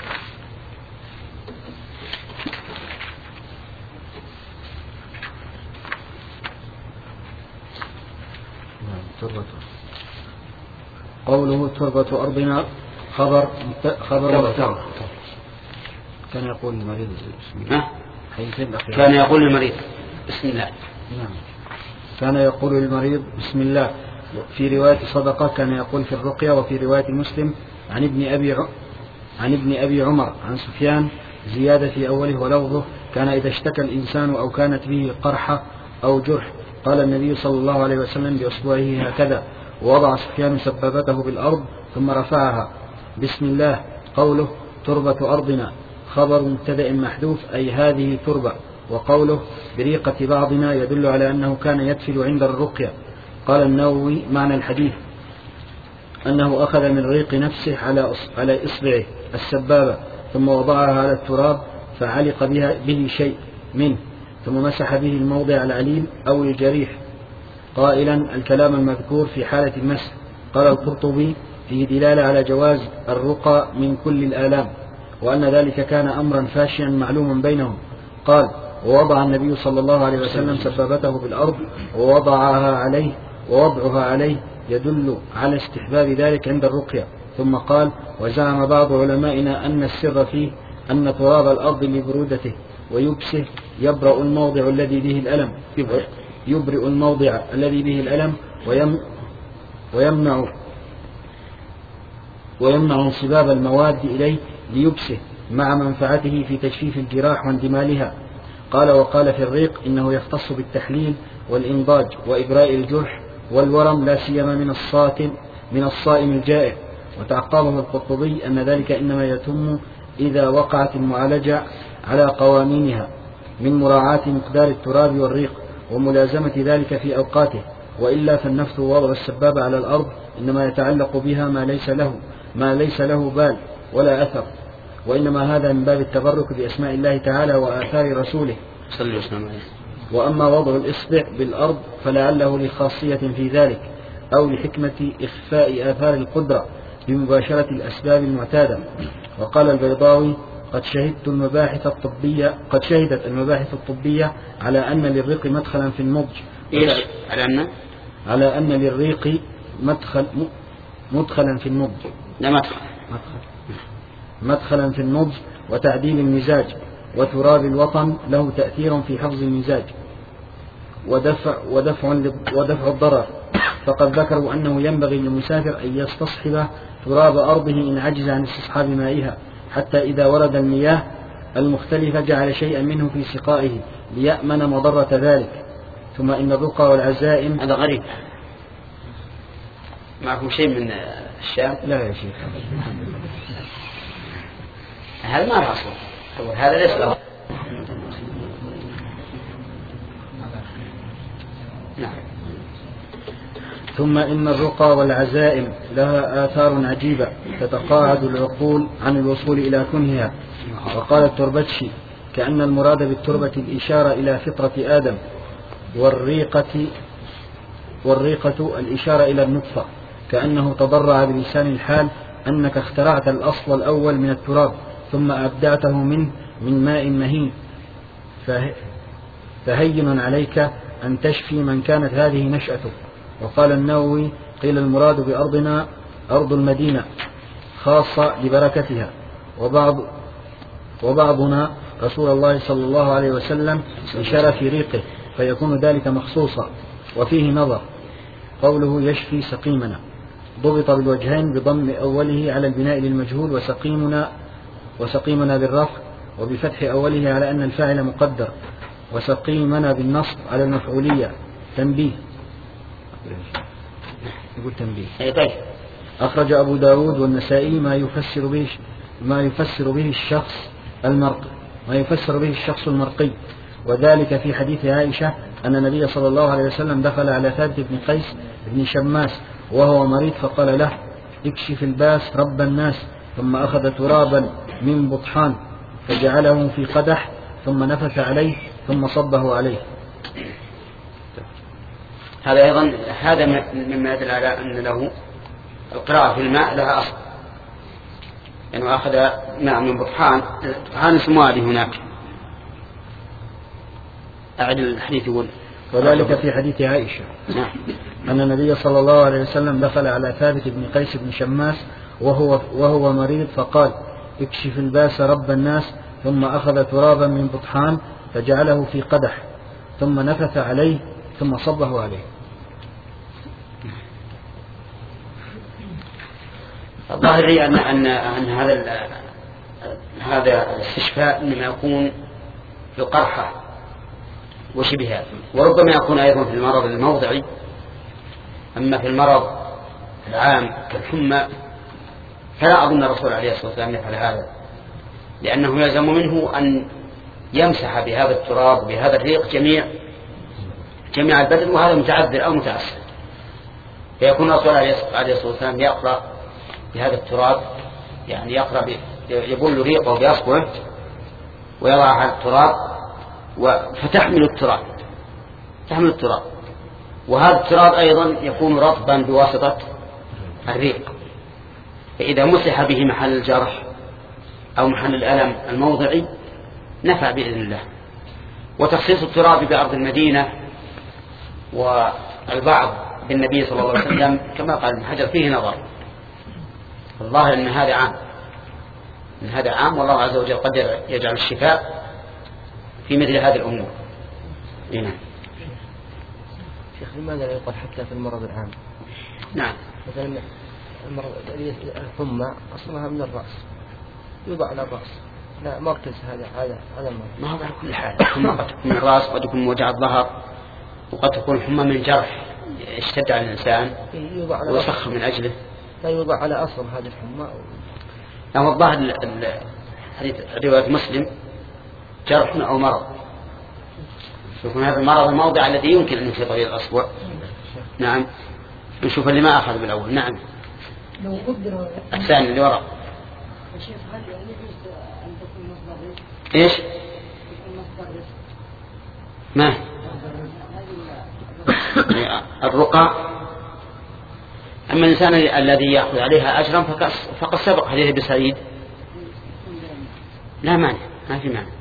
قوله تربة أرضنا خبر كان يقول المريض بسم الله. كان يقول المريض بسم الله. نعم. كان يقول للمريض بسم الله. في رواية صدقة كان يقول في الرقية. وفي رواية مسلم عن ابن أبي عمر عن سفيان زيادة في أوله ولفظه كان إذا اشتكى الإنسان أو كانت به قرحة أو جرح قال النبي صلى الله عليه وسلم بأصبعه هكذا، ووضع سفيان سبابته بالأرض ثم رفعها. بسم الله. قوله تربة أرضنا خبر مبتدأ محذوف أي هذه تربة. وقوله بريقة بعضنا يدل على أنه كان يدفل عند الرقية. قال النووي معنى الحديث أنه أخذ من ريق نفسه على إصبعه السبابة ثم وضعها على التراب فعلق به شيء منه ثم مسح به الموضع العليل أو الجريح قائلا الكلام المذكور في حالة المسح. قال القرطبي فيه دلالة على جواز الرقى من كل الآلام وأن ذلك كان أمرا فاشيا معلوما بينهم. قال ووضع النبي صلى الله عليه وسلم سبابته بالأرض ووضعها عليه يدل على استحباب ذلك عند الرقية. ثم قال وزعم بعض علمائنا أن السر فيه أن تراب الأرض لبرودته ويبسه يبرئ الموضع الذي به الألم ويمنع انصباب المواد إليه ليبسه مع منفعته في تجفيف الجراح واندمالها. قال وقال في الريق إنه يختص بالتحليل والإنضاج وإبراء الجرح والورم لا سيما من الصائم الجائع. وتعقبه القرطبي أن ذلك إنما يتم إذا وقعت المعالجة على قوانينها من مراعاة مقدار التراب والريق وملازمة ذلك في أوقاته، وإلا فالنفث ووضع السبابة على الأرض إنما يتعلق بها ما ليس له بال ولا أثر، وإنما هذا من باب التبرك بأسماء الله تعالى وآثار رسوله. وأما وضع الإصبع بالأرض فلعله لخاصية في ذلك أو لحكمة إخفاء آثار القدرة بمباشرة الأسباب المعتادة. وقال البيضاوي قد شهدت المباحث الطبية على أن للريق مدخلا في النضج. على أن للريق مدخلا في النضج. لا مدخلا في النضج وتعديل المزاج، وتراب الوطن له تأثير في حفظ المزاج ودفع الضرر. فقد ذكروا أنه ينبغي للمسافر أن يستصحب تراب أرضه إن عجز عن استصحاب مائها، حتى إذا ورد المياه المختلفة جعل شيئا منه في سقائه ليأمن مضرة ذلك. ثم إن الرقى والعزائم هذا غريب. معكم شيء من الشام؟ لا يا شيخ هذا ما رأسه هذا ليس له. نعم. ثم إن الرقى والعزائم لها آثار عجيبة تتقاعد العقول عن الوصول إلى كنهها. وقال التربتشي كأن المراد بالتربة الإشارة إلى فطرة آدم، والريقة الإشارة إلى النطفة، كأنه تضرع بلسان الحال أنك اخترعت الأصل الأول من التراب ثم أبدعته من ماء مهين، فهين عليك أن تشفي من كانت هذه نشأته. وقال النووي قيل المراد بأرضنا أرض المدينة خاصة لبركتها، وبعضنا رسول الله صلى الله عليه وسلم لشرف ريقه فيكون ذلك مخصوصا. وفيه نظر قوله يشفي سقيمنا ضبط بالوجهين بضم أوله على البناء للمجهول وسقيمنا بالرفع، وبفتح أوله على أن الفاعل مقدر، وسقيمنا بالنصب على المفعولية. تنبيه يقول تنبيه. طيب. أخرج أبو داود والنسائي ما يفسر به الشخص المرقي، وذلك في حديث عائشة أن النبي صلى الله عليه وسلم دخل على ثابت بن قيس بن شماس وهو مريض فقال له اكشف الباس رب الناس، ثم أخذ ترابا من بطحان فجعله في قدح ثم نفث عليه ثم صبه عليه. هذا أيضا مما يدل على أن له القراءة في الماء لها أصل، يعني أخذ ماء من بطحان اسمه هذه هناك. أعد الحديث يقول وذلك في حديث عائشة أن النبي صلى الله عليه وسلم دخل على ثابت بن قيس بن شماس وهو مريض فقال اكشف الباس رب الناس، ثم أخذ ترابا من بطحان فجعله في قدح ثم نفث عليه ثم صبه عليه. الظاهر لي أن هذا الاستشفاء إنما يكون في القرحة وشبهها، وربما يكون أيضا في المرض الموضعي. أما في المرض العام كالحمى فلا أظن الرسول عليه الصلاة والسلام يفعل هذا، لأنه يلزم منه أن يمسح بهذا التراب بهذا الريق جميع البدن، وهذا متعذر أو متأثر، فيكون الرسول عليه الصلاة والسلام يقرأ بهذا التراب، يعني يقرأ يبل ريقه بأصبعه ويضع على التراب فتحمل التراب، وهذا التراب أيضا يكون رطبا بواسطة الريق، فإذا مسح به محل الجرح أو محل الألم الموضعي نفع بإذن الله. وتخصيص التراب بأرض المدينة والبعض بالنبي صلى الله عليه وسلم كما قال ابن حجر فيه نظر. الظاهر أن هذا عام والله عز وجل قد يجعل الشفاء في مثل هذه الأمور. نعم. شيخ لماذا لا يقال حتى في المرض العام؟ نعم. مثلا الحمى أصلها من الرأس، يوضع على الرأس، لا مركز هذا المرض. ما هو على كل حال الحمى قد تكون من الرأس، قد يكون من وجع الظهر، وقد تكون حمى من جرح اشتد على الإنسان ويسخر من أجله. لا يوضع على أصل هذه الحمى. هو الظاهر حديث رواية مسلم جرح أو مرض، يكون هذا المرض الموضع الذي يمكن أن يصيب به الأصبع. نعم. نشوف اللي ما أخذ بالأول. نعم. لو قدر الثاني اللي وراء. الشيخ هل يجوز أن تكون مصدر رزق؟ إيش؟ تكون مصدر رزق. ما؟ الرقى. أما الإنسان الذي يأخذ عليها أجرا فقد سبق حديث بسعيد. لا مانع، ما في مانع.